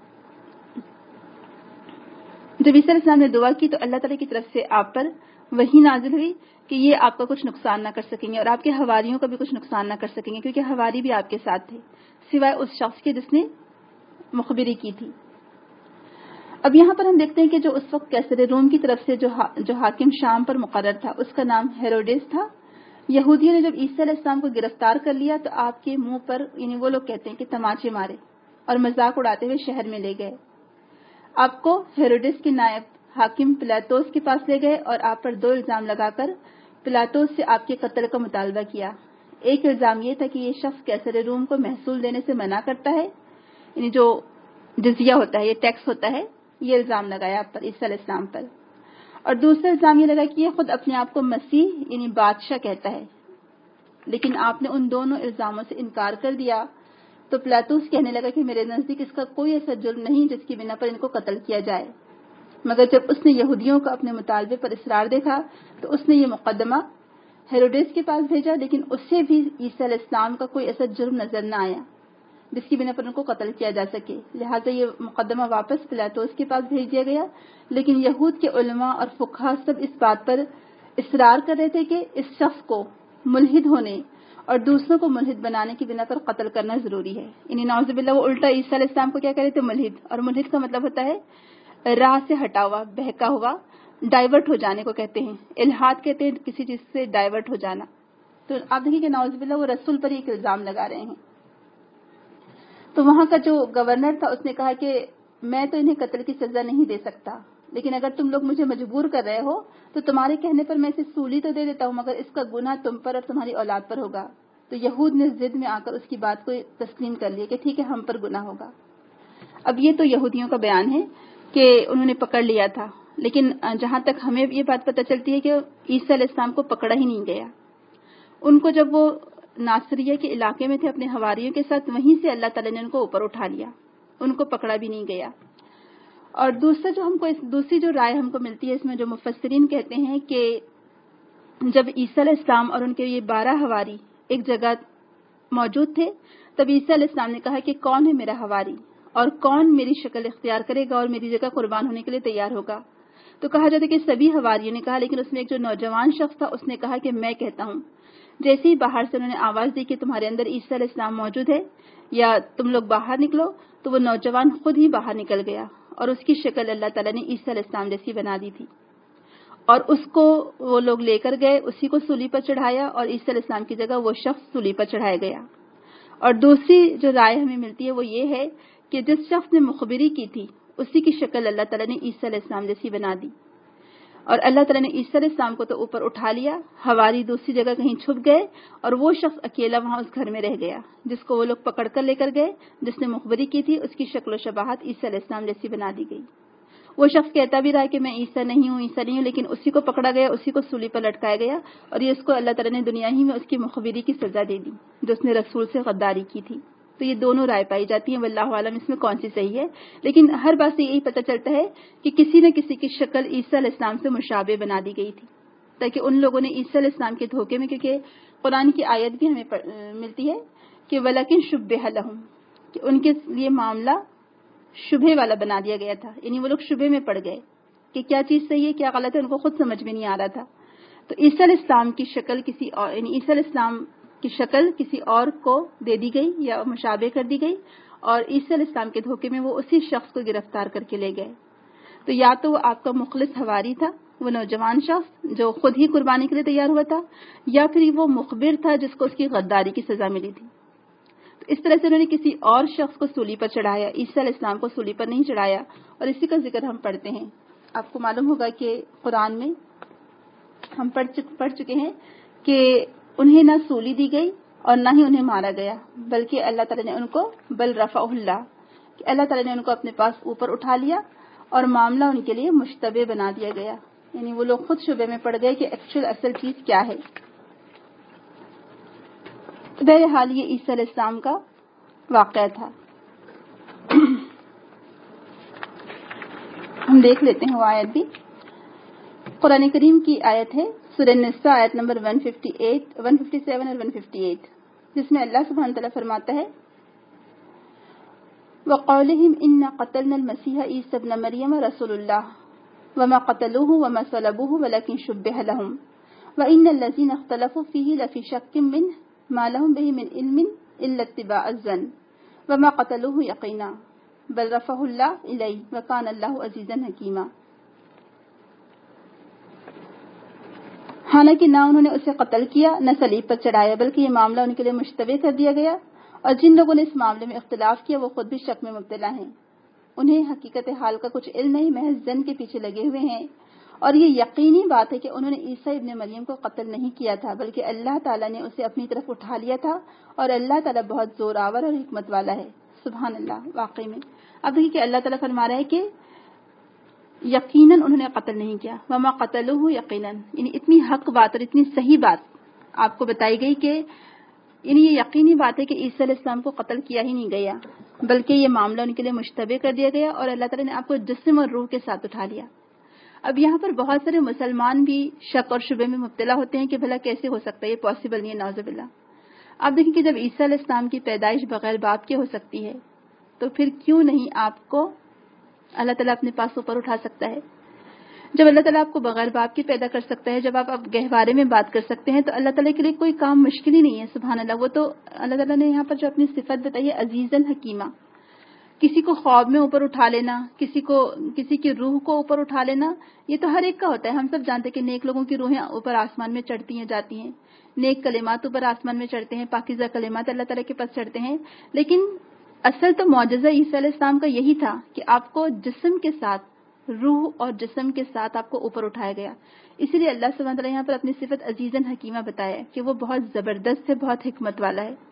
B: جب عیسیٰ علیہ السلام نے دعا کی تو اللہ تعالیٰ کی طرف سے آپ پر وحی نازل ہوئی کہ یہ آپ کا کچھ نقصان نہ کر سکیں گے اور آپ کے حواریوں کا بھی کچھ نقصان نہ کر سکیں گے, کیونکہ حواری بھی آپ کے ساتھ تھے سوائے اس شخص کے جس نے مخبری کی تھی. اب یہاں پر ہم دیکھتے ہیں کہ جو اس وقت کیسر روم کی طرف سے جو حاکم شام پر مقرر تھا اس کا نام ہیروڈیس تھا. یہودیوں نے جب عیسیٰ علیہ السلام کو گرفتار کر لیا تو آپ کے منہ پر یعنی وہ لوگ کہتے ہیں کہ تماچے مارے اور مذاق اڑاتے ہوئے شہر میں لے گئے. آپ کو ہیروڈیس کے نائب حاکم پلاطوس کے پاس لے گئے اور آپ پر 2 الزام لگا کر پلاطوس سے آپ کے قتل کا مطالبہ کیا. ایک الزام یہ تھا کہ یہ شخص کیسر روم کو محصول دینے سے منع کرتا ہے، یعنی جو جزیہ ہوتا ہے، یہ ٹیکس ہوتا ہے، یہ الزام لگایا آپ پر عیسیٰ علیہ السلام پر. اور دوسرا الزام یہ لگا کہ یہ خود اپنے آپ کو مسیح یعنی بادشاہ کہتا ہے. لیکن آپ نے ان دونوں الزاموں سے انکار کر دیا تو پلاطوس کہنے لگا کہ میرے نزدیک اس کا کوئی ایسا جرم نہیں جس کی بنا پر ان کو قتل کیا جائے. مگر جب اس نے یہودیوں کو اپنے مطالبے پر اصرار دیکھا تو اس نے یہ مقدمہ ہیروڈیس کے پاس بھیجا، لیکن اسے بھی عیسیٰ علیہ السلام کا کوئی ایسا جرم نظر نہ آیا جس کی بنا پر ان کو قتل کیا جا سکے. لہٰذا یہ مقدمہ واپس پلاطوس کے پاس بھیج دیا گیا. لیکن یہود کے علماء اور فقہا سب اس بات پر اصرار کر رہے تھے کہ اس شخص کو ملحد ہونے اور دوسروں کو ملحد بنانے کی بنا پر قتل کرنا ضروری ہے. یعنی نعوذ باللہ وہ الٹا عیسیٰ علیہ السلام کو کیا کہہ رہے تھے؟ ملحد. اور ملحد کا مطلب ہوتا ہے راہ سے ہٹا ہوا، بہکا ہوا، ڈائیورٹ ہو جانے کو کہتے ہیں. الحاد کہتے ہیں کسی چیز سے ڈائیورٹ ہو جانا. تو آپ دیکھیں کہ نعوذ باللہ وہ رسول پر ایک الزام لگا رہے ہیں. تو وہاں کا جو گورنر تھا اس نے کہا کہ میں تو انہیں قتل کی سزا نہیں دے سکتا، لیکن اگر تم لوگ مجھے مجبور کر رہے ہو تو تمہارے کہنے پر میں اسے سولی تو دے دیتا ہوں، مگر اس کا گناہ تم پر اور تمہاری اولاد پر ہوگا. تو یہود نے ضد میں آ کر اس کی بات کو تسلیم کر لیا کہ ٹھیک ہے، ہم پر گناہ ہوگا. اب یہ تو یہودیوں کا بیان ہے کہ انہوں نے پکڑ لیا تھا، لیکن جہاں تک ہمیں یہ بات پتہ چلتی ہے کہ عیسیٰ علیہ السلام کو پکڑا ہی نہیں گیا. ان کو جب وہ ناصریہ کے علاقے میں تھے اپنے حواریوں کے ساتھ، وہیں سے اللہ تعالیٰ نے ان کو اوپر اٹھا لیا، ان کو پکڑا بھی نہیں گیا. اور دوسری جو رائے ہم کو ملتی ہے اس میں جو مفسرین کہتے ہیں کہ جب عیسیٰ علیہ السلام اور ان کے یہ 12 حواری ایک جگہ موجود تھے، تب عیسیٰ علیہ السلام نے کہا کہ کون ہے میرا حواری اور کون میری شکل اختیار کرے گا اور میری جگہ قربان ہونے کے لیے تیار ہوگا. تو کہا جاتا ہے کہ سبھی حواریوں نے کہا، لیکن اس میں ایک جو نوجوان شخص تھا اس نے کہا کہ میں کہتا ہوں. جیسے ہی باہر سے انہوں نے آواز دی کہ تمہارے اندر عیسیٰ علیہ السلام موجود ہے یا تم لوگ باہر نکلو، تو وہ نوجوان خود ہی باہر نکل گیا اور اس کی شکل اللہ تعالیٰ نے عیسیٰ علیہ السلام جیسی بنا دی تھی. اور اس کو وہ لوگ لے کر گئے، اسی کو سولی پر چڑھایا اور عیسیٰ علیہ السلام کی جگہ وہ شخص سولی پر چڑھایا گیا. اور دوسری جو رائے ہمیں ملتی ہے وہ یہ ہے کہ جس شخص نے مخبری کی تھی اسی کی شکل اللہ تعالیٰ نے عیسیٰ علیہ السلام جیسی بنا دی. اور اللہ تعالیٰ نے عیسیٰ علیہ السلام کو تو اوپر اٹھا لیا، حواری دوسری جگہ کہیں چھپ گئے اور وہ شخص اکیلا وہاں اس گھر میں رہ گیا جس کو وہ لوگ پکڑ کر لے کر گئے. جس نے مخبری کی تھی اس کی شکل و شباہت عیسیٰ علیہ السلام جیسی بنا دی گئی. وہ شخص کہتا بھی رہا کہ میں عیسیٰ نہیں ہوں، لیکن اسی کو پکڑا گیا، اسی کو سولی پر لٹکایا گیا اور یہ اس کو اللہ تعالیٰ نے دنیا ہی میں اس کی مخبری کی سزا دے دی جو اس نے رسول سے غداری کی تھی. تو یہ دونوں رائے پائی جاتی ہیں، واللہ عالم اس میں کون سی صحیح ہے. لیکن ہر بات سے یہی پتہ چلتا ہے کہ کسی نہ کسی کی شکل عیسیٰ علیہ السلام سے مشابہ بنا دی گئی تھی تاکہ ان لوگوں نے عیسیٰ علیہ السلام کے دھوکے میں، کیونکہ قرآن کی آیت بھی ہمیں ملتی ہے کہ وَلَكِنْ شُبِّهَ لَهُمْ، کہ ان کے لیے معاملہ شبہ والا بنا دیا گیا تھا. یعنی وہ لوگ شبہ میں پڑ گئے کہ کیا چیز صحیح ہے کیا غلط ہے، ان کو خود سمجھ میں نہیں آ رہا تھا. تو عیسیٰ علیہ السلام کی شکل کسی اور، یعنی عیسیٰ علیہ السلام کی شکل کسی اور کو دے دی گئی یا مشابہ کر دی گئی اور عیسیٰ علیہ السلام کے دھوکے میں وہ اسی شخص کو گرفتار کر کے لے گئے. تو یا تو وہ آپ کا مخلص حواری تھا، وہ نوجوان شخص جو خود ہی قربانی کے لیے تیار ہوا تھا، یا پھر وہ مخبر تھا جس کو اس کی غداری کی سزا ملی تھی. تو اس طرح سے انہوں نے کسی اور شخص کو سولی پر چڑھایا، عیسیٰ علیہ السلام کو سولی پر نہیں چڑھایا. اور اسی کا ذکر ہم پڑھتے ہیں. آپ کو معلوم ہوگا کہ قرآن میں ہم پڑھ چکے ہیں کہ انہیں نہ سولی دی گئی اور نہ ہی انہیں مارا گیا، بلکہ اللہ تعالیٰ نے ان کو بل رفعہ اللہ، کہ اللہ تعالیٰ نے ان کو اپنے پاس اوپر اٹھا لیا اور معاملہ ان کے لیے مشتبہ بنا دیا گیا. یعنی وہ لوگ خود شبہ میں پڑ گئے کہ ایکچوئل اصل چیز کیا ہے. بہرحال یہ عیسیٰ علیہ السلام کا واقعہ تھا. ہم دیکھ لیتے ہیں وہ آیت بھی. قرآن کریم کی آیت ہے سورہ نساء آیت نمبر 157 اور 158، جس میں اللہ سبحانہ وتعالیٰ فرماتا ہے وَقَوْلِهِمْ إِنَّا قَتَلْنَا الْمَسِيحَ عِيسَى ابْنَ مَرْيَمَ رَسُولُ اللَّهِ وَمَا قَتَلُوهُ وَمَا صَلَبُوهُ وَلَكِنْ شُبِّهَ لَهُمْ وَإِنَّ الَّذِينَ اخْتَلَفُوا فِيهِ لَفِي شَكٍّ مِّنْهُ مَا لَهُمْ بِهِ مِنْ عِلْمٍ إِلَّا اتِّبَاعَ الظَّنِّ وَمَا قَتَلُوهُ يَقِينًا बल रफ़अहुल्लाह इलैहि व कान अल्लाहु अज़ीज़न हकीमा। हालांकि ना उन्होंने उसे कत्ल किया न सलीब पर चढ़ाया, बल्कि ये मामला उनके लिए मुश्तबे कर दिया गया, और जिन लोगों ने इस मामले में इख्तिलाफ किया वो खुद भी शक में मुब्तला हैं। उन्हें हकीकत हाल का कुछ इल्म नहीं, महज ज़न के पीछे लगे हुए हैं। और ये यकीनी बात है कि उन्होंने ईसा इब्न मरियम को कत्ल नहीं किया था, बल्कि अल्लाह ताला ने उसे अपनी तरफ उठा लिया था, और अल्लाह ताला बहुत जोरावर और हिकमत वाला है। सुभान अल्लाह। वाकई में अब देखिए कि अल्लाह ताला फरमा रहा है कि यकीनन उन्होंने कत्ल नहीं किया, वमा कतलुहु यकीनन, यानी इतनी हक बात और इतनी सही बात आपको बताई गई कि ये यकीनी बात है कि ईसा अलैहिस्सलाम को कत्ल किया ही नहीं गया, बल्कि ये मामला उनके लिए मुश्तबे कर दिया गया, और अल्लाह ताला ने आपको जिस्म और रूह के साथ उठा लिया। अब यहाँ पर बहुत सारे मुसलमान भी शक और शुबे में मुब्तला होते हैं कि भला कैसे हो सकता है, ये पॉसिबल नहीं है, नाउज़ुबिल्लाह। आप देखिए कि जब ईसा अलैहिस्सलाम की पैदाइश बगैर बाप के हो सकती है, तो फिर क्यों नहीं आपको अल्लाह ताला अपने पास ऊपर उठा सकता है। जब अल्लाह ताला आपको बगैर बाप के पैदा कर सकता है, जब आप गहवारे में बात कर सकते हैं, तो अल्लाह ताला के लिए कोई काम मुश्किल ही नहीं है। सुभान अल्लाह। वो तो अल्लाह ताला ने यहाँ पर जो अपनी सिफत बताई है अजीजन हकीमा, किसी को ख्वाब में ऊपर उठा लेना, किसी की रूह को ऊपर उठा लेना, ये तो हर एक का होता है। हम सब जानते हैं कि नेक लोगों की रूहें ऊपर आसमान में चढ़ती हैं जाती हैं, नेक कलिमात ऊपर आसमान में चढ़ते हैं, पाकीज़ा कलिमात अल्लाह ताला के पास चढ़ते हैं। लेकिन असल तो मौजज़ा ईसा अलैहिस्सलाम का यही था कि आपको जिस्म के साथ, रूह और जिस्म के साथ आपको ऊपर उठाया गया। इसीलिए अल्लाह सुब्हानहू व तआला यहाँ पर अपनी सिफत अजीजन हकीमा बताया कि वो बहुत जबरदस्त है, बहुत हिकमत वाला है।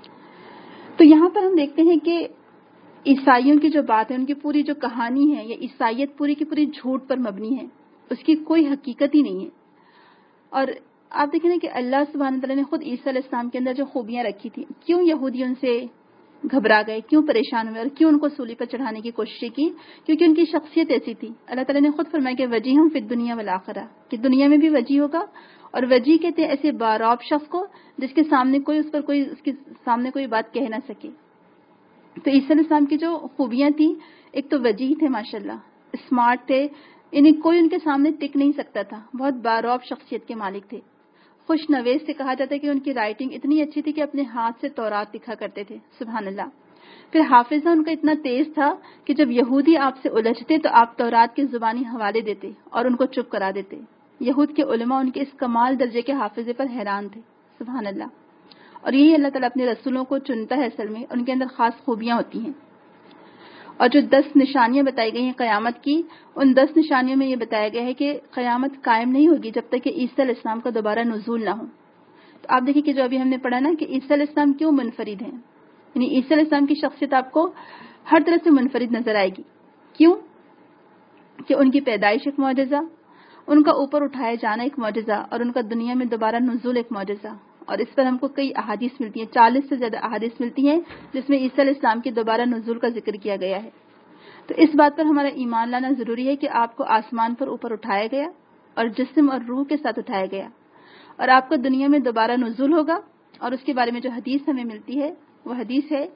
B: तो यहाँ पर हम देखते हैं कि ईसाइयों की जो बात है, उनकी पूरी जो कहानी है, ये ईसाइयत पूरी की पूरी झूठ पर मबनी है, उसकी कोई हकीकत ही नहीं है। और आप देखें ना कि अल्लाह सुब्हानहू व तआला ने खुद ईसा अलैहिस्सलाम के अंदर जो खूबियां रखी थी, क्यों यहूदी उनसे घबरा गए, क्यों परेशान हुए और क्यों उनको सूली पर चढ़ाने की कोशिश की? क्योंकि उनकी शख्सियत ऐसी थी। अल्लाह ताला ने खुद फरमाया कि वजीहुम फिद दुनिया वल आखिरा, कि दुनिया में भी वजी होगा। और वजी कहते हैं ऐसे बारौब शख्स को जिसके सामने उसके सामने कोई बात कह ना सके। तो ईसा अलैहिस्सलाम की जो खूबियां थी, एक तो वजी थे माशाल्लाह, स्मार्ट थे, इन्हें कोई उनके सामने टिक नहीं सकता था, बहुत बारौब शख्सियत के मालिक थे। खुश नवेश से कहा जाता है कि उनकी राइटिंग इतनी अच्छी थी कि अपने हाथ से तौरात लिखा करते थे। सुभान अल्लाह। फिर हाफिजा उनका इतना तेज था कि जब यहूदी आपसे उलझते तो आप तौरात के जुबानी हवाले देते और उनको चुप करा देते। यहूद के उलमा उनके इस कमाल दर्जे के हाफिजे पर हैरान थे। सुभान अल्लाह। और यही अल्लाह ताला अपने रसूलों को चुनता है, असल में उनके अंदर खास खूबियां होती हैं। और जो 10 निशानियां बताई गई हैं क़यामत की, उन 10 निशानियों में ये बताया गया है कि क़यामत कायम नहीं होगी जब तक कि ईसा अलैहिस्सलाम का दोबारा नुज़ूल ना हो। तो आप देखिए कि जो अभी हमने पढ़ा ना कि ईसा अलैहिस्सलाम क्यों मुनफरिद हैं, यानी ईसा अलैहिस्सलाम की शख्सियत आपको हर तरह से मुनफरिद नजर आएगी। क्यों? कि उनकी पैदाइश एक मौजज़ा, उनका ऊपर उठाया जाना एक मौजज़ा, और उनका दुनिया में दोबारा नुज़ूल एक मौजज़ा। और इस पर हमको कई अहादीस मिलती हैं, 40 से ज्यादा अहादीस मिलती हैं जिसमें ईसा अलैहिस्सलाम की दोबारा नुज़ूल का जिक्र किया गया है। तो इस बात पर हमारा ईमान लाना जरूरी है कि आपको आसमान पर ऊपर उठाया गया और जिस्म और रूह के साथ उठाया गया, और आपको दुनिया में दोबारा नुज़ूल होगा। और उसके बारे में जो हदीस हमें मिलती है वो हदीस है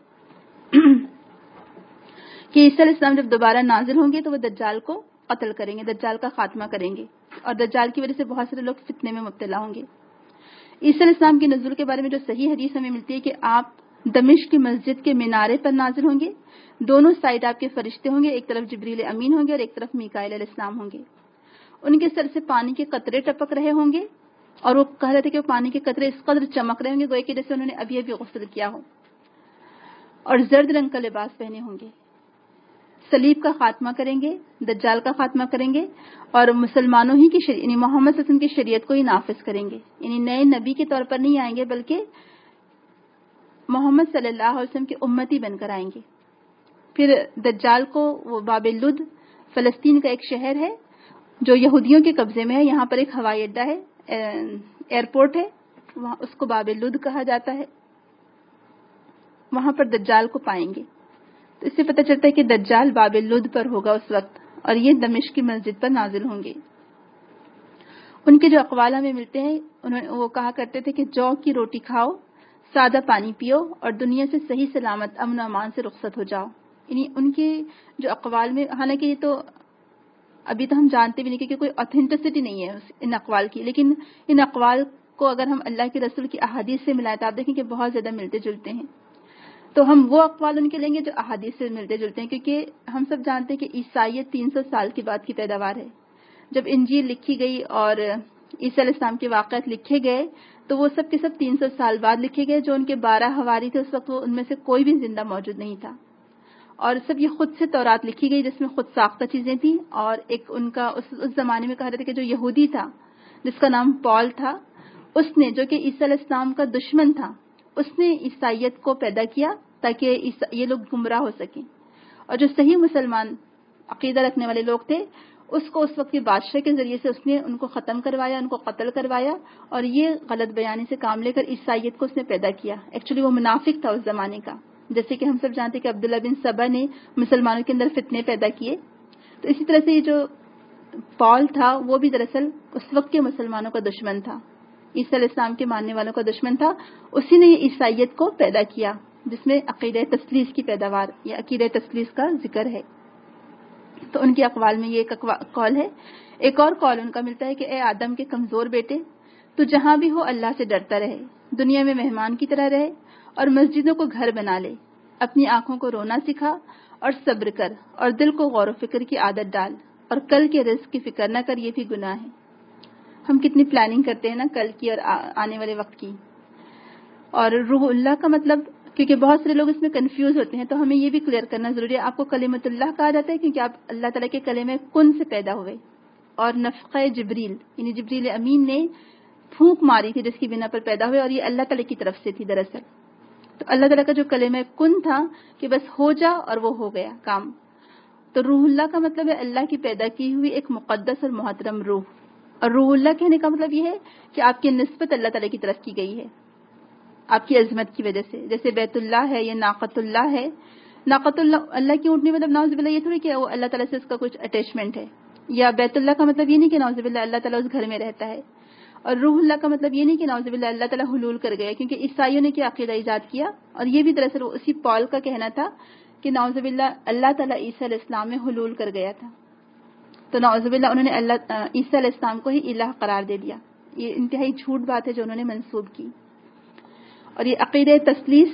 B: कि ईसा अलैहिस्सलाम जब दोबारा नाजिल होंगे तो वो दज्जाल को कत्ल करेंगे, दज्जाल का खात्मा करेंगे, और दज्जाल की वजह से बहुत सारे लोग फितने में मुब्तला होंगे। ईसा अलैहिस्सलाम की नुज़ूल के बारे में जो सही हदीस हमें मिलती है कि आप दमिश्क की मस्जिद के मीनारे पर नाजिल होंगे, दोनों साइड आपके फरिश्ते होंगे, एक तरफ जिब्रील अमीन होंगे और एक तरफ मीकाईल अलैहिस्सलाम होंगे। उनके सर से पानी के कतरे टपक रहे होंगे, और वो कह रहे थे कि वो पानी के कतरे इस कदर चमक रहे होंगे गोए कि जैसे उन्होंने अभी अभी गुस्ल किया हो, और जर्द रंग का लिबास पहने होंगे। सलीब का खात्मा करेंगे, दज्जाल का खात्मा करेंगे, और मुसलमानों ही की यानी मोहम्मद सल्लल्लाहु अलैहि वसल्लम की शरीयत को ही नाफिज करेंगे। यानी नए नबी के तौर पर नहीं आएंगे, बल्कि मोहम्मद सल्लल्लाहु अलैहि वसल्लम के उम्मती बनकर आएंगे। फिर दज्जाल को वो बाबिलुद, फलस्तीन का एक शहर है जो यहूदियों के कब्जे में है, यहाँ पर एक हवाई अड्डा है, एयरपोर्ट है, वहाँ उसको बाबिलुद कहा जाता है, वहां पर दज्जाल को पाएंगे। तो इससे पता चलता है कि दज्जाल बाबिलुद पर होगा उस वक्त, और ये दमिश्क की मस्जिद पर नाजिल होंगे। उनके जो अक़वाल हमें मिलते हैं, वो कहा करते थे कि जौ की रोटी खाओ, सादा पानी पियो, और दुनिया से सही सलामत अमन अमान से रुखसत हो जाओ। यानी उनके जो अक़वाल में, हालांकि ये तो अभी तो हम जानते भी नहीं कि कोई ऑथेंटिसिटी नहीं है इन अक़वाल की, लेकिन इन अक़वाल को अगर हम अल्लाह के रसूल की अहादीस से मिलाएं तो आप देखें कि बहुत ज्यादा मिलते जुलते हैं। تو ہم وہ اقوال ان کے لیں گے جو احادیث سے ملتے جلتے ہیں، کیونکہ ہم سب جانتے ہیں کہ عیسائیت 300 سال کے بعد کی پیداوار ہے. جب انجیل لکھی گئی اور عیسی علیہ السلام کے واقعات لکھے گئے تو وہ سب کے سب 300 سال بعد لکھے گئے. جو ان کے 12 حواری تھے اس وقت وہ ان میں سے کوئی بھی زندہ موجود نہیں تھا، اور سب یہ خود سے تورات لکھی گئی جس میں خود ساختہ چیزیں تھیں. اور ایک ان کا اس زمانے میں کہا جاتا ہے کہ جو یہودی تھا جس کا نام پال تھا، اس نے، جو کہ عیسی علیہ السلام کا دشمن تھا، اس نے عیسائیت کو پیدا کیا تاکہ یہ لوگ گمراہ ہو سکیں. اور جو صحیح مسلمان عقیدہ رکھنے والے لوگ تھے اس کو اس وقت کے بادشاہ کے ذریعے سے اس نے ان کو ختم کروایا، ان کو قتل کروایا، اور یہ غلط بیانی سے کام لے کر عیسائیت کو اس نے پیدا کیا. ایکچولی وہ منافق تھا اس زمانے کا، جیسے کہ ہم سب جانتے کہ عبداللہ بن سبا نے مسلمانوں کے اندر فتنے پیدا کیے. تو اسی طرح سے یہ جو پال تھا وہ بھی دراصل اس وقت کے مسلمانوں کا دشمن تھا، عیسی علیہ السلام کے ماننے والوں کا دشمن تھا. اسی نے یہ عیسائیت کو پیدا کیا جس میں عقیدہ تثلیث کی پیداوار یا عقیدہ تثلیث کا ذکر ہے. تو ان کے اقوال میں یہ ایک قول ہے. ایک اور قول ان کا ملتا ہے کہ اے آدم کے کمزور بیٹے، تو جہاں بھی ہو اللہ سے ڈرتا رہے، دنیا میں مہمان کی طرح رہے اور مسجدوں کو گھر بنا لے. اپنی آنکھوں کو رونا سکھا اور صبر کر، اور دل کو غور و فکر کی عادت ڈال، اور کل کے رزق کی فکر نہ کر، یہ بھی گناہ ہے. ہم کتنی پلاننگ کرتے ہیں نا کل کی اور آنے والے وقت کی. اور روح اللہ کا مطلب، کیونکہ بہت سارے لوگ اس میں کنفیوز ہوتے ہیں، تو ہمیں یہ بھی کلیئر کرنا ضروری ہے. آپ کو کلمۃ اللہ کہا جاتا ہے کیونکہ آپ اللہ تعالیٰ کے کلمہ کن سے پیدا ہوئے، اور نفخہ جبریل یعنی جبریل امین نے پھونک ماری تھی جس کی بنا پر پیدا ہوئے، اور یہ اللہ تعالیٰ کی طرف سے تھی دراصل. تو اللہ تعالیٰ کا جو کلمہ کن تھا کہ بس ہو جا، اور وہ ہو گیا کام. تو روح اللہ کا مطلب ہے اللہ کی پیدا کی ہوئی ایک مقدس اور محترم روح. اور روح اللہ کہنے کا مطلب یہ ہے کہ آپ کی نسبت اللہ تعالیٰ کی طرف کی گئی ہے آپ کی عظمت کی وجہ سے. جیسے بیت اللہ ہے یا ناقۃ اللہ ہے. ناقۃ اللہ کی اونٹنی مطلب نعوذ باللہ یہ تھوڑی کہ وہ اللہ تعالیٰ سے اس کا کچھ اٹیچمنٹ ہے. یا بیت اللہ کا مطلب یہ نہیں کہ نعوذ باللہ اللہ تعالیٰ اس گھر میں رہتا ہے. اور روح اللہ کا مطلب یہ نہیں کہ نعوذ باللہ اللہ تعالیٰ حلول کر گیا، کیونکہ عیسائیوں نے کیا عقیدہ ایجاد کیا، اور یہ بھی دراصل اسی پال کا کہنا تھا کہ نعوذ باللہ اللہ تعالیٰ عیسی علیہ السلام میں حلول کر گیا تھا. تو نعوذ باللہ انہوں نے عیسی علیہ السلام کو ہی الہ قرار دے دیا. یہ انتہائی جھوٹ بات ہے جو انہوں نے منسوب کی. اور یہ عقیدہ تثلیث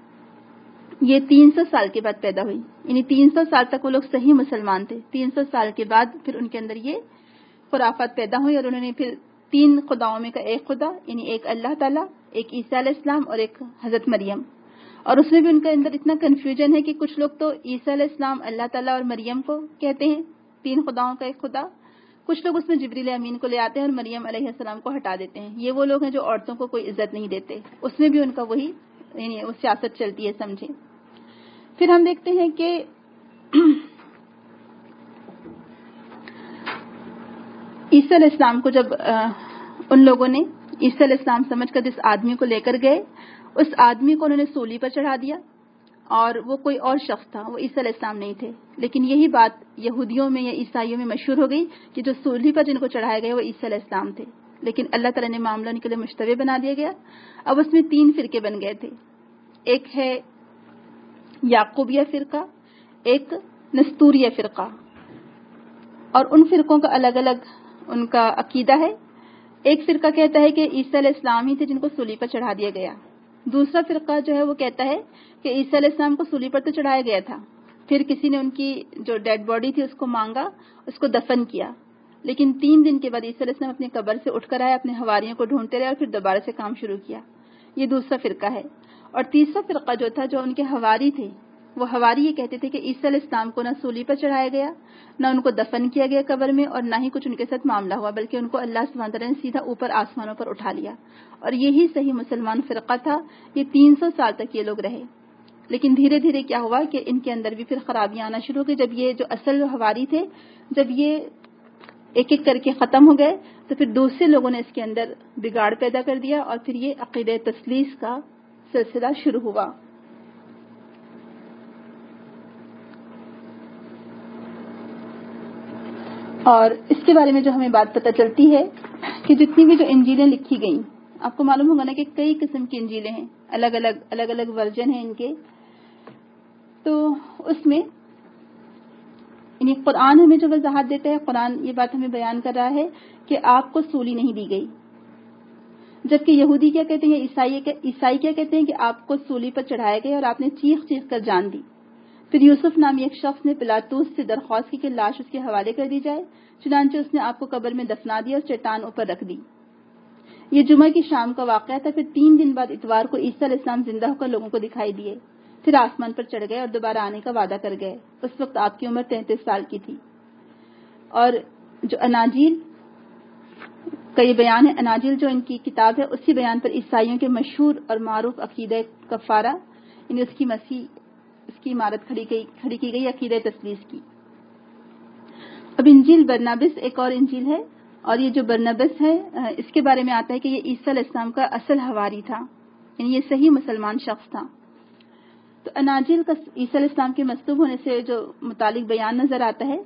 B: یہ 300 سال کے بعد پیدا ہوئی، یعنی 300 سال تک وہ لوگ صحیح مسلمان تھے. 300 سال کے بعد پھر ان کے اندر یہ خرافات پیدا ہوئی، اور انہوں نے پھر 3 خداؤں میں کا ایک خدا، یعنی ایک اللہ تعالیٰ، ایک عیسیٰ علیہ السلام اور ایک حضرت مریم. اور اس میں بھی ان کے اندر اتنا کنفیوژن ہے کہ کچھ لوگ تو عیسیٰ علیہ السلام، اللہ تعالیٰ اور مریم کو کہتے ہیں 3 خداؤں کا ایک خدا. کچھ لوگ اس میں جبریل امین کو لے آتے ہیں اور مریم علیہ السلام کو ہٹا دیتے ہیں. یہ وہ لوگ ہیں جو عورتوں کو کوئی عزت نہیں دیتے. اس میں بھی ان کا وہی یعنی وہ سیاست چلتی ہے، سمجھیں. پھر ہم دیکھتے ہیں کہ عیسیٰ علیہ السلام کو جب ان لوگوں نے عیسیٰ علیہ السلام سمجھ کر جس آدمی کو لے کر گئے، اس آدمی کو انہوں نے سولی پر چڑھا دیا، اور وہ کوئی اور شخص تھا، وہ عیسیٰ علیہ السلام نہیں تھے. لیکن یہی بات یہودیوں میں یا عیسائیوں میں مشہور ہو گئی کہ جو سولی پر جن کو چڑھائے گئے وہ عیسیٰ علیہ السلام تھے. لیکن اللہ تعالیٰ نے معاملہ ان کے لیے مشتبہ بنا دیا گیا. اب اس میں 3 فرقے بن گئے تھے. ایک ہے یعقوبیہ فرقہ، ایک نستوریہ فرقہ، اور ان فرقوں کا الگ الگ ان کا عقیدہ ہے. ایک فرقہ کہتا ہے کہ عیسیٰ علیہ السلام ہی تھے جن کو سولی پر چڑھا دیا گیا. دوسرا فرقہ جو ہے وہ کہتا ہے کہ عیسیٰ علیہ السلام کو سولی پر تو چڑھایا گیا تھا، پھر کسی نے ان کی جو ڈیڈ باڈی تھی اس کو مانگا، اس کو دفن کیا، لیکن 3 دن کے بعد عیسیٰ علیہ السلام اپنی قبر سے اٹھ کر آئے، اپنے حواریوں کو ڈھونڈتے رہے اور پھر دوبارہ سے کام شروع کیا. یہ دوسرا فرقہ ہے. اور تیسرا فرقہ جو تھا، جو ان کے حواری تھے، وہ حواری یہ کہتے تھے کہ عیسیٰ علیہ السلام کو نہ سولی پر چڑھایا گیا، نہ ان کو دفن کیا گیا قبر میں، اور نہ ہی کچھ ان کے ساتھ معاملہ ہوا، بلکہ ان کو اللہ سبحانہ تعالیٰ نے سیدھا اوپر آسمانوں پر اٹھا لیا. اور یہی صحیح مسلمان فرقہ تھا. یہ 300 سال تک یہ لوگ رہے. لیکن دھیرے دھیرے کیا ہوا کہ ان کے اندر بھی پھر خرابیاں آنا شروع ہو گئی. جب یہ جو اصل حواری تھے، جب یہ ایک ایک کر کے ختم ہو گئے، تو پھر دوسرے لوگوں نے اس کے اندر بگاڑ پیدا کر دیا، اور پھر یہ عقیدہ تثلیث کا سلسلہ شروع ہوا. اور اس کے بارے میں جو ہمیں بات پتہ چلتی ہے کہ جتنی بھی جو انجیلیں لکھی گئیں، آپ کو معلوم ہوگا نا کہ کئی قسم کی انجیلیں ہیں، الگ الگ ورژن ہیں ان کے. تو اس میں یعنی قرآن ہمیں جو وضاحت دیتا ہے، قرآن یہ بات ہمیں بیان کر رہا ہے کہ آپ کو سولی نہیں دی گئی. جبکہ یہودی کیا کہتے ہیں، عیسائی کیا کہتے ہیں کہ آپ کو سولی پر چڑھایا گیا اور آپ نے چیخ چیخ کر جان دی۔ پھر یوسف نامی ایک شخص نے پلاطوس سے درخواست کی کہ لاش اس کے حوالے کر دی جائے، چنانچہ اس نے آپ کو قبر میں دفنا دیا اور چٹان اوپر رکھ دی۔ یہ جمعہ کی شام کا واقعہ تھا۔ پھر 3 دن بعد اتوار کو عیسیٰ علیہ السلام زندہ ہو کر لوگوں کو دکھائی دیے، پھر آسمان پر چڑھ گئے اور دوبارہ آنے کا وعدہ کر گئے۔ اس وقت آپ کی عمر 33 سال کی تھی۔ اور جو اناجیل کا یہ بیان ہے، اناجیل جو ان کی کتاب ہے، اسی بیان پر عیسائیوں کے مشہور اور معروف عقیدہ کفارہ، یعنی اس کی عمارت کھڑی کی گئی عقیدہ تثلیث کی۔ اب انجیل برنابس ایک اور انجیل ہے، اور یہ جو برنابس ہے اس کے بارے میں آتا ہے کہ یہ عیسیٰ علیہ السلام کا اصل حواری تھا، یعنی یہ صحیح مسلمان شخص تھا۔ تو اناجیل کا عیسیٰ علیہ السلام کے مصلوب ہونے سے جو متعلق بیان نظر آتا ہے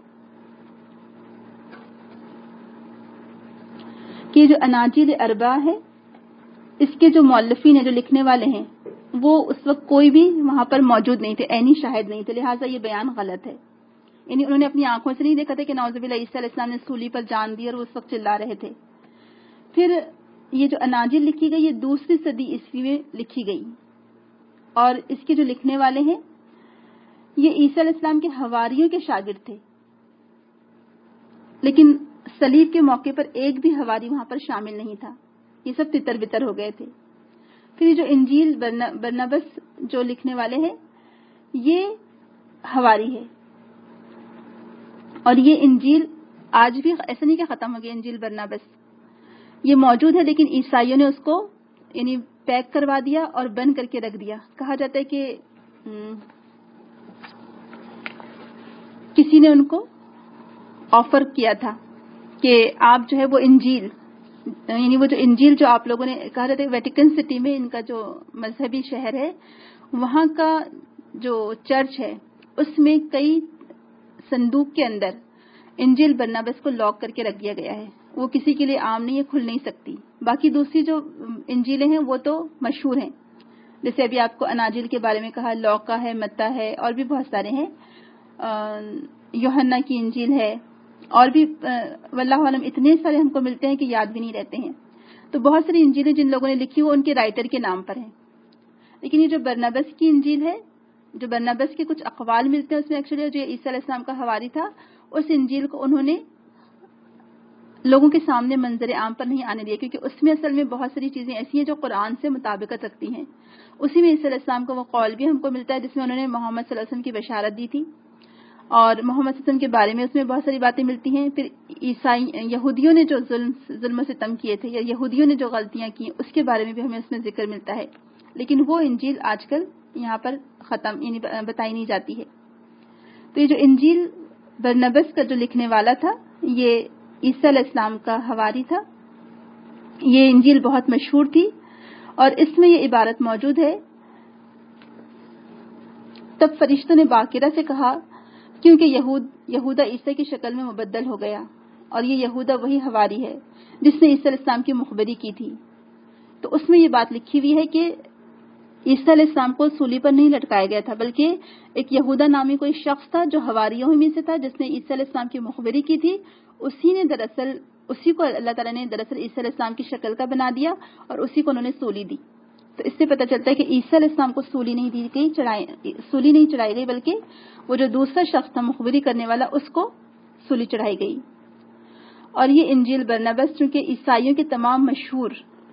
B: کہ جو اناجیل اربع ہے، اس کے جو مؤلفین ہیں، جو لکھنے والے ہیں، وہ اس وقت کوئی بھی وہاں پر موجود نہیں تھے، عینی شاہد نہیں تھے، لہٰذا یہ بیان غلط ہے۔ یعنی انہوں نے اپنی آنکھوں سے نہیں دیکھا تھا کہ نعوذ باللہ عیسیٰ علیہ السلام نے سولی پر جان دی اور وہ اس وقت چلا رہے تھے۔ پھر یہ جو اناجیل لکھی گئی، یہ 2 صدی عیسوی میں لکھی گئی، اور اس کے جو لکھنے والے ہیں یہ عیسیٰ علیہ السلام کے حواریوں کے شاگرد تھے، لیکن صلیب کے موقع پر ایک بھی حواری وہاں پر شامل نہیں تھا، یہ سب تتر بتر ہو گئے تھے۔ پھر یہ جو انجیل برنابس جو لکھنے والے ہیں یہ حواری ہے، اور یہ انجیل آج بھی ایسا نہیں کہ ختم ہو گیا، انجیل برنابس یہ موجود ہے، لیکن عیسائیوں نے اس کو یعنی پیک کروا دیا اور بند کر کے رکھ دیا۔ کہا جاتا ہے کہ کسی نے ان کو آفر کیا تھا کہ آپ جو ہے وہ انجیل، یعنی وہ جو انجیل جو آپ لوگوں نے کہا جاتا ہے ویٹیکن سٹی میں ان کا جو مذہبی شہر ہے، وہاں کا جو چرچ ہے اس میں کئی صندوق کے اندر انجیل برنابس کو لاک کر کے رکھ دیا گیا ہے، وہ کسی کے لیے عام نہیں ہے، کھل نہیں سکتی۔ باقی دوسری جو انجیلیں ہیں وہ تو مشہور ہیں، جیسے ابھی آپ کو اناجیل کے بارے میں کہا، لوقا ہے، متی ہے، اور بھی بہت سارے ہیں، یوحنا کی انجیل ہے، اور بھی واللہ عالم اتنے سارے ہم کو ملتے ہیں کہ یاد بھی نہیں رہتے ہیں۔ تو بہت ساری انجیلیں جن لوگوں نے لکھی وہ ان کے رائٹر کے نام پر ہیں، لیکن یہ جو برنابس کی انجیل ہے، جو برنابس کے کچھ اقوال ملتے ہیں اس میں ایکچولی جو عیسیٰ علیہ السلام کا حواری تھا، اس انجیل کو انہوں نے لوگوں کے سامنے منظر عام پر نہیں آنے دیا، کیونکہ اس میں اصل میں بہت ساری چیزیں ایسی ہیں جو قرآن سے مطابقت رکھتی ہیں۔ اسی میں عیسیٰ علیہ السلام کا وہ قول بھی ہم کو ملتا ہے جس میں انہوں نے محمد صلی اللہ علیہ وسلم کی بشارت دی تھی، اور محمد صلی اللہ علیہ وسلم کے بارے میں اس میں بہت ساری باتیں ملتی ہیں۔ پھر یہودیوں نے جو ظلم و ستم کیے تھے، یا یہودیوں نے جو غلطیاں کی اس کے بارے میں بھی ہمیں اس میں ذکر ملتا ہے، لیکن وہ انجیل آج کل یہاں پر ختم یعنی بتائی نہیں جاتی ہے۔ تو یہ جو انجیل برنابس کا جو لکھنے والا تھا یہ عیسیٰ علیہ السلام کا حواری تھا۔ یہ انجیل بہت مشہور تھی، اور اس میں یہ عبارت موجود ہے، تب فرشتوں نے باقرہ سے کہا کیونکہ یہودا عیسیٰ کی شکل میں مبدل ہو گیا، اور یہ یہودا وہی حواری ہے جس نے عیسیٰ علیہ السلام کی مخبری کی تھی۔ تو اس میں یہ بات لکھی ہوئی ہے کہ عیسیٰ علیہ السلام کو سولی پر نہیں لٹکایا گیا تھا، بلکہ ایک یہودا نامی کوئی شخص تھا جو حواریوں میں سے تھا، جس نے عیسیٰ علیہ السلام کی مخبری کی تھی، اسی کو اللہ تعالیٰ نے دراصل عیسیٰ علیہ السلام کی شکل کا بنا دیا، اور اسی کو انہوں نے سولی دی۔ تو اس سے پتہ چلتا ہے کہ عیسیٰ علیہ السلام کو سولی نہیں چڑھائی گئی، بلکہ وہ جو دوسرا شخص تھا مخبری کرنے والا اس کو سولی چڑھائی گئی۔ اور یہ انجیل برنابس چونکہ عیسائیوں کے تمام مشہور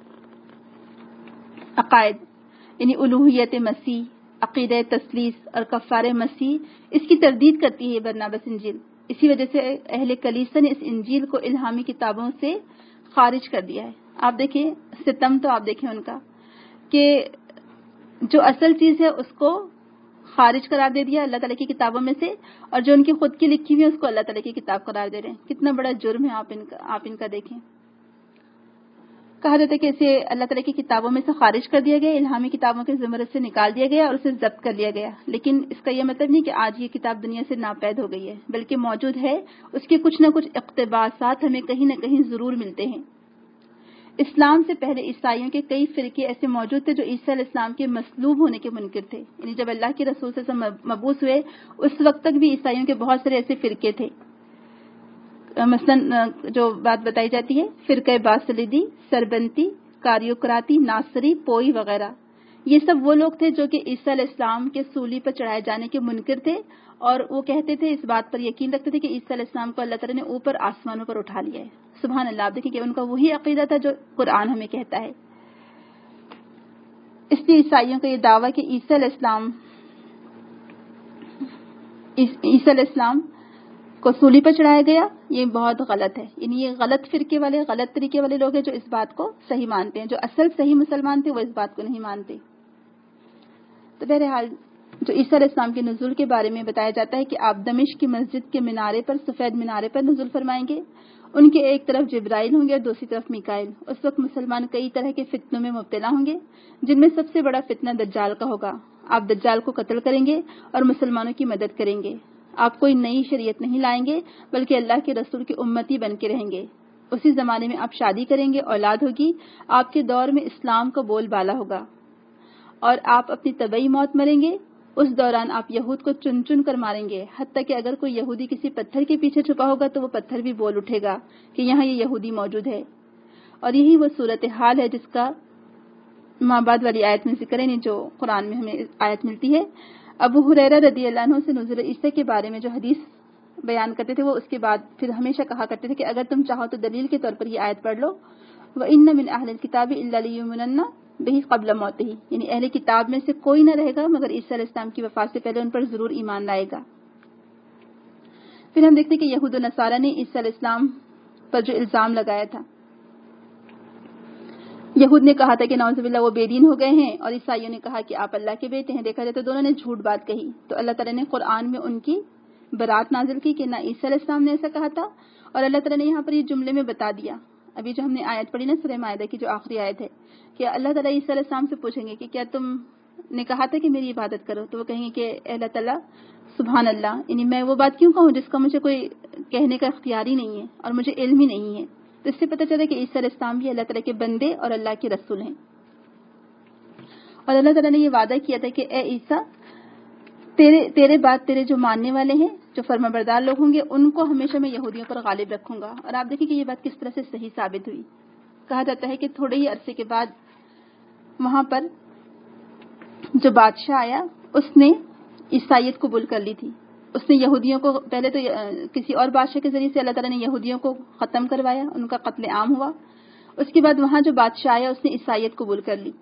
B: عقائد یعنی الوہیت مسیح، عقیدہ تثلیث اور کفار مسیح، اس کی تردید کرتی ہے یہ برنابس انجیل۔ اسی وجہ سے اہل کلیسا نے اس انجیل کو الہامی کتابوں سے خارج کر دیا ہے۔ آپ دیکھیں ستم، تو آپ دیکھیں ان کا کہ جو اصل چیز ہے اس کو خارج قرار دے دیا اللہ تعالیٰ کی کتابوں میں سے، اور جو ان کی خود کی لکھی ہوئی ہے اس کو اللہ تعالیٰ کی کتاب قرار دے رہے ہیں۔ کتنا بڑا جرم ہے آپ ان کا دیکھیں۔ کہا جاتا ہے کہ اسے اللہ تعالیٰ کی کتابوں میں سے خارج کر دیا گیا، الہامی کتابوں کے زمرے سے نکال دیا گیا اور اسے ضبط کر لیا گیا، لیکن اس کا یہ مطلب نہیں کہ آج یہ کتاب دنیا سے ناپید ہو گئی ہے، بلکہ موجود ہے۔ اس کے کچھ نہ کچھ اقتباسات ہمیں کہیں نہ کہیں ضرور ملتے ہیں۔ اسلام سے پہلے عیسائیوں کے کئی فرقے ایسے موجود تھے جو عیسیٰ علیہ السلام کے مصلوب ہونے کے منکر تھے، یعنی جب اللہ کے رسول سے مبعوث ہوئے اس وقت تک بھی عیسائیوں کے بہت سارے ایسے فرقے تھے۔ مثلا جو بات بتائی جاتی ہے فرقہ باصلدی، سربنتی، کاریوکراتی، ناصری، پوئی وغیرہ، یہ سب وہ لوگ تھے جو کہ عیسیٰ علیہ السلام کے صلیب پر چڑھائے جانے کے منکر تھے، اور وہ کہتے تھے، اس بات پر یقین رکھتے تھے کہ عیسیٰ علیہ السلام کو اللہ تعالیٰ نے اوپر آسمانوں پر اٹھا لیا ہے. سبحان اللہ. آپ دیکھیں کہ ان کا وہی عقیدہ تھا جو قرآن ہمیں کہتا ہے. اس لیے عیسائیوں کا یہ دعویٰ کہ عیسیٰ علیہ السلام کو صلیب پر چڑھایا گیا، یہ بہت غلط ہے. یعنی یہ غلط فرقے والے، غلط طریقے والے لوگ ہیں جو اس بات کو صحیح مانتے ہیں. جو اصل صحیح مسلمان تھے وہ اس بات کو نہیں مانتے. تو بہرحال جو عیسیٰ علیہ السلام کے نزول کے بارے میں بتایا جاتا ہے کہ آپ دمشق کی مسجد کے مینارے پر، سفید مینارے پر نزول فرمائیں گے. ان کے ایک طرف جبرائیل ہوں گے اور دوسری طرف میکائیل. اس وقت مسلمان کئی طرح کے فتنوں میں مبتلا ہوں گے، جن میں سب سے بڑا فتنہ دجال کا ہوگا. آپ دجال کو قتل کریں گے اور مسلمانوں کی مدد کریں گے. آپ کوئی نئی شریعت نہیں لائیں گے بلکہ اللہ کے رسول کی امتی بن کے رہیں گے. اسی زمانے میں آپ شادی کریں گے، اولاد ہوگی. آپ کے دور میں اسلام کا بول بالا ہوگا اور آپ اپنی طبعی موت مریں گے. اس دوران آپ یہود کو چن چن کر ماریں گے، حتیٰ کہ اگر کوئی یہودی کسی پتھر کے پیچھے چھپا ہوگا تو وہ پتھر بھی بول اٹھے گا کہ یہاں یہ یہودی موجود ہے. اور یہی وہ صورتحال ہے جس کا ماں بعد والی آیت میں ذکر ہے، جو قرآن میں ہمیں آیت ملتی ہے. ابو ہریرہ رضی اللہ عنہ سے نزول عیسیٰ کے بارے میں جو حدیث بیان کرتے تھے، وہ اس کے بعد پھر ہمیشہ کہا کرتے تھے کہ اگر تم چاہو تو دلیل کے طور پر یہ آیت پڑھ لو، وَإِنَّ مِنْ أَهْلِ الْكِتَابِ إِلَّا لِيُؤْمِنَنَّ بِهِ قَبْلَ مَوْتِهِ. یعنی اہل کتاب میں سے کوئی نہ رہے گا مگر عیسیٰ علیہ السلام کی وفات سے پہلے ان پر ضرور ایمان لائے گا. پھر ہم دیکھتے ہیں کہ یہود و نصارہ نے عیسیٰ علیہ السلام پر جو الزام لگایا تھا، یہود نے کہا تھا کہ نعوذ باللہ وہ بے دین ہو گئے ہیں، اور عیسائیوں نے کہا کہ آپ اللہ کے بیٹے ہیں. دیکھا جائے تو دونوں نے جھوٹ بات کہی. تو اللہ تعالیٰ نے قرآن میں ان کی برات نازل کی کہ نہ عیسیٰ علیہ السلام نے ایسا کہا تھا، اور اللہ تعالیٰ نے یہاں پر یہ جملے میں بتا دیا. ابھی جو ہم نے آیت پڑھی نا سورہ مائدہ کی جو آخری آیت ہے، کہ اللہ تعالیٰ عیسیٰ علیہ السلام سے پوچھیں گے کہ کیا تم نے کہا تھا کہ میری عبادت کرو؟ تو وہ کہیں گے کہ اللہ تعالیٰ سبحان اللہ، یعنی میں وہ بات کیوں کہوں جس کا مجھے کوئی کہنے کا اختیار ہی نہیں ہے اور مجھے علم ہی نہیں ہے. تو اس سے پتہ چلا کہ عیسیٰ علیہ السلام بھی اللہ تعالیٰ کے بندے اور اللہ کے رسول ہیں. اور اللہ تعالیٰ نے یہ وعدہ کیا تھا کہ اے عیسیٰ، تیرے بعد تیرے جو ماننے والے ہیں، جو فرما بردار لوگ ہوں گے، ان کو ہمیشہ میں یہودیوں پر غالب رکھوں گا. اور آپ دیکھیں کہ یہ بات کس طرح سے صحیح ثابت ہوئی. کہا جاتا ہے کہ تھوڑے ہی عرصے کے بعد وہاں پر جو بادشاہ آیا، اس نے عیسائیت قبول کر لی تھی. اس نے یہودیوں کو پہلے تو کسی اور بادشاہ کے ذریعے سے اللہ تعالیٰ نے یہودیوں کو ختم کروایا، ان کا قتل عام ہوا. اس کے بعد وہاں جو بادشاہ آیا اس نے عیسائیت قبول کر لی.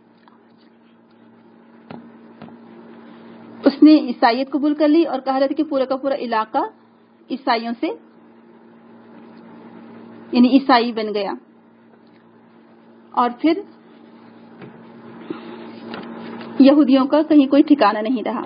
B: اس نے عیسائیت قبول کر لی اور کہا جاتا ہے کہ پورا کا پورا علاقہ عیسائیوں سے، یعنی عیسائی بن گیا. اور پھر یہودیوں کا کہیں کوئی ٹھکانہ نہیں رہا.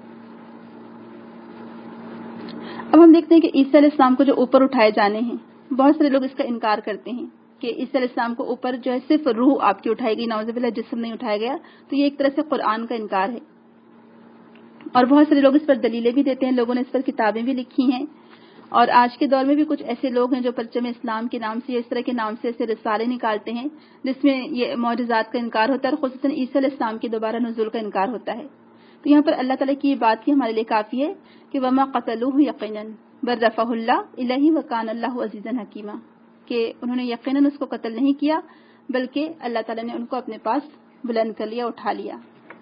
B: اب ہم دیکھتے ہیں کہ عیسیٰ علیہ السلام کو جو اوپر اٹھائے جانے ہیں، بہت سارے لوگ اس کا انکار کرتے ہیں کہ عیسیٰ علیہ السلام کو اوپر جو ہے صرف روح آپ کی اٹھائی گئی، نعوذ باللہ جسم نہیں اٹھایا گیا. تو یہ ایک طرح سے قرآن کا انکار ہے. اور بہت سارے لوگ اس پر دلیلیں بھی دیتے ہیں، لوگوں نے اس پر کتابیں بھی لکھی ہیں. اور آج کے دور میں بھی کچھ ایسے لوگ ہیں جو پرچم اسلام کے نام سے، اس طرح کے نام سے ایسے رسالے نکالتے ہیں جس میں یہ معجزات کا انکار ہوتا ہے، اور خصوصاً عیسیٰ علیہ السلام کے دوبارہ نزول کا انکار ہوتا ہے. تو یہاں پر اللہ تعالیٰ کی یہ بات کی ہمارے لیے کافی ہے کہ وما قتلوہ یقیناً بل رفعہ اللہ الیہ وکان اللہ عزیزا حکیما، کہ انہوں نے یقیناً اس کو قتل نہیں کیا بلکہ اللہ تعالیٰ نے ان کو اپنے پاس بلند کر لیا، اٹھا لیا.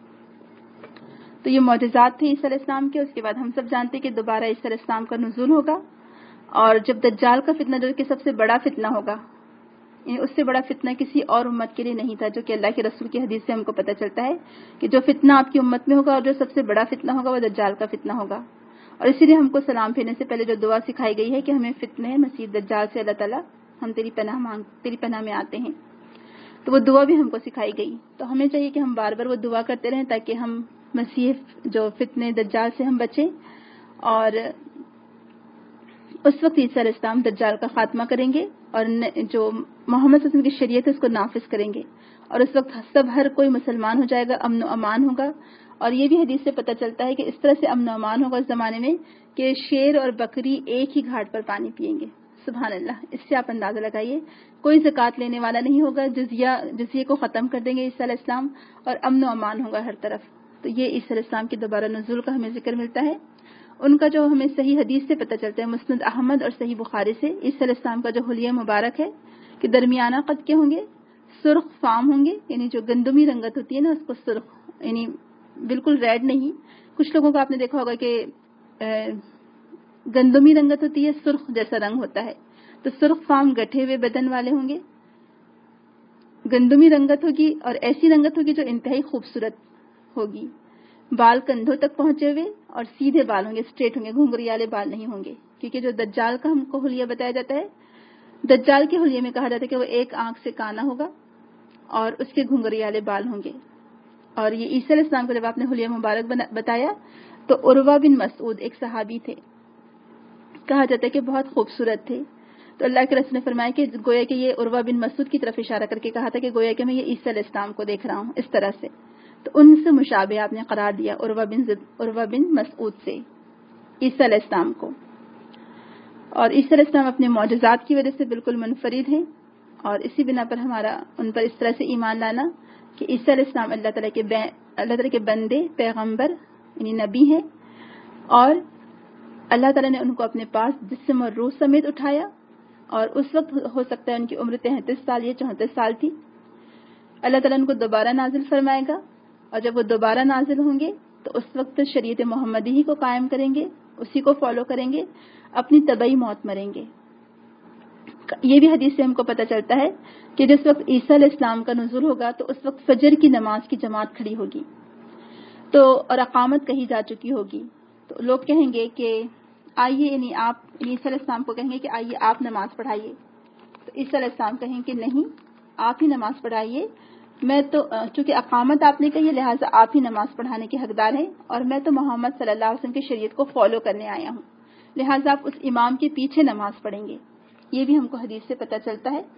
B: تو یہ معجزات تھے عیسیٰ علیہ السلام کے. اس کے بعد ہم سب جانتے ہیں کہ دوبارہ عیسیٰ علیہ السلام کا نزول ہوگا، اور جب دجال کا فتنہ جو کہ سب سے بڑا فتنہ ہوگا، یعنی اس سے بڑا فتنہ کسی اور امت کے لیے نہیں تھا، جو کہ اللہ کے رسول کی حدیث سے ہم کو پتہ چلتا ہے کہ جو فتنہ آپ کی امت میں ہوگا اور جو سب سے بڑا فتنہ ہوگا وہ دجال کا فتنہ ہوگا. اور اسی لیے ہم کو سلام پھیرنے سے پہلے جو دعا سکھائی گئی ہے کہ ہمیں فتنہ مسیح دجال سے اللہ تعالیٰ ہم تیری پناہ میں آتے ہیں، تو وہ دعا بھی ہم کو سکھائی گئی. تو ہمیں چاہیے کہ ہم بار بار وہ دعا کرتے رہیں تاکہ ہم مسیح جو فتنہ دجال سے ہم بچیں، اور اس وقت عیسیٰ علیہ السلام دجال کا خاتمہ کریں گے اور جو محمد صلی اللہ علیہ وسلم کی شریعت ہے اس کو نافذ کریں گے، اور اس وقت ہر کوئی مسلمان ہو جائے گا، امن و امان ہوگا. اور یہ بھی حدیث سے پتہ چلتا ہے کہ اس طرح سے امن و امان ہوگا اس زمانے میں کہ شیر اور بکری ایک ہی گھاٹ پر پانی پیئیں گے. سبحان اللہ. اس سے آپ اندازہ لگائیے، کوئی زکوٰۃ لینے والا نہیں ہوگا، جزیے کو ختم کر دیں گے عیسیٰ علیہ السلام، اور امن و امان ہوگا ہر طرف. تو یہ عیسیٰ علیہ السلام کے دوبارہ نزول کا ہمیں ذکر ملتا ہے. ان کا جو ہمیں صحیح حدیث سے پتہ چلتا ہے مسند احمد اور صحیح بخاری سے، عیسیٰ علیہ السلام کا جو حلیہ مبارک ہے کہ درمیانہ قد کے ہوں گے، سرخ فام ہوں گے، یعنی جو گندمی رنگت ہوتی ہے نا اس کو سرخ، یعنی بالکل ریڈ نہیں. کچھ لوگوں کو آپ نے دیکھا ہوگا کہ گندمی رنگت ہوتی ہے، سرخ جیسا رنگ ہوتا ہے. تو سرخ فام گٹھے ہوئے بدن والے ہوں گے، گندمی رنگت ہوگی اور ایسی رنگت ہوگی جو انتہائی خوبصورت ہوگی. بال کندھوں تک پہنچے ہوئے اور سیدھے بال ہوں گے، اسٹریٹ ہوں گے، گھنگری والے بال نہیں ہوں گے. کیونکہ جو دجال کا ہم کو حلیہ بتایا جاتا ہے، دجال کے حلیے میں کہا جاتا ہے کہ وہ ایک آنکھ سے کانا ہوگا اور اس کے گھنگری والے بال ہوں گے. اور یہ عیسی علیہ السلام کو جب آپ نے حلیہ مبارک بتایا تو عروہ بن مسعود ایک صحابی تھے، کہا جاتا ہے کہ بہت خوبصورت تھے. تو اللہ کے رسول نے فرمایا کہ گویا کہ یہ عروہ بن مسعود کی طرف اشارہ کر کے کہا تھا کہ گویا کہ میں یہ عیسی علیہ السلام کو دیکھ رہا ہوں اس طرح سے. تو ان سے مشابہ آپ نے قرار دیا عروہ بن مسعود سے عیسی علیہ السلام کو. اور عیسی علیہ السلام اپنے معجزات کی وجہ سے بالکل منفرد ہیں، اور اسی بنا پر ہمارا ان پر اس طرح سے ایمان لانا کہ عیسی علیہ السلام اللہ تعالیٰ کے بندے، پیغمبر یعنی نبی ہیں، اور اللہ تعالیٰ نے ان کو اپنے پاس جسم اور روح سمیت اٹھایا. اور اس وقت ہو سکتا ہے ان کی عمر 33 سال یا 34 سال تھی. اللہ تعالیٰ ان کو دوبارہ نازل فرمائے گا، اور جب وہ دوبارہ نازل ہوں گے تو اس وقت شریعت محمدی ہی کو قائم کریں گے، اسی کو فالو کریں گے، اپنی طبعی موت مریں گے. یہ بھی حدیث سے ہم کو پتہ چلتا ہے کہ جس وقت عیسی علیہ السلام کا نزول ہوگا تو اس وقت فجر کی نماز کی جماعت کھڑی ہوگی تو اور اقامت کہی جا چکی ہوگی. تو لوگ کہیں گے کہ آئیے، یعنی آپ عیسی علیہ السلام کو کہیں گے کہ آئیے آپ نماز پڑھائیے. تو عیسی علیہ السلام کہیں کہ نہیں، آپ ہی نماز پڑھائیے، میں تو چونکہ اقامت آپ نے کہی ہے لہٰذا آپ ہی نماز پڑھانے کے حقدار ہیں، اور میں تو محمد صلی اللہ علیہ وسلم کی شریعت کو فالو کرنے آیا ہوں، لہٰذا آپ اس امام کے پیچھے نماز پڑھیں گے. یہ بھی ہم کو حدیث سے پتہ چلتا ہے.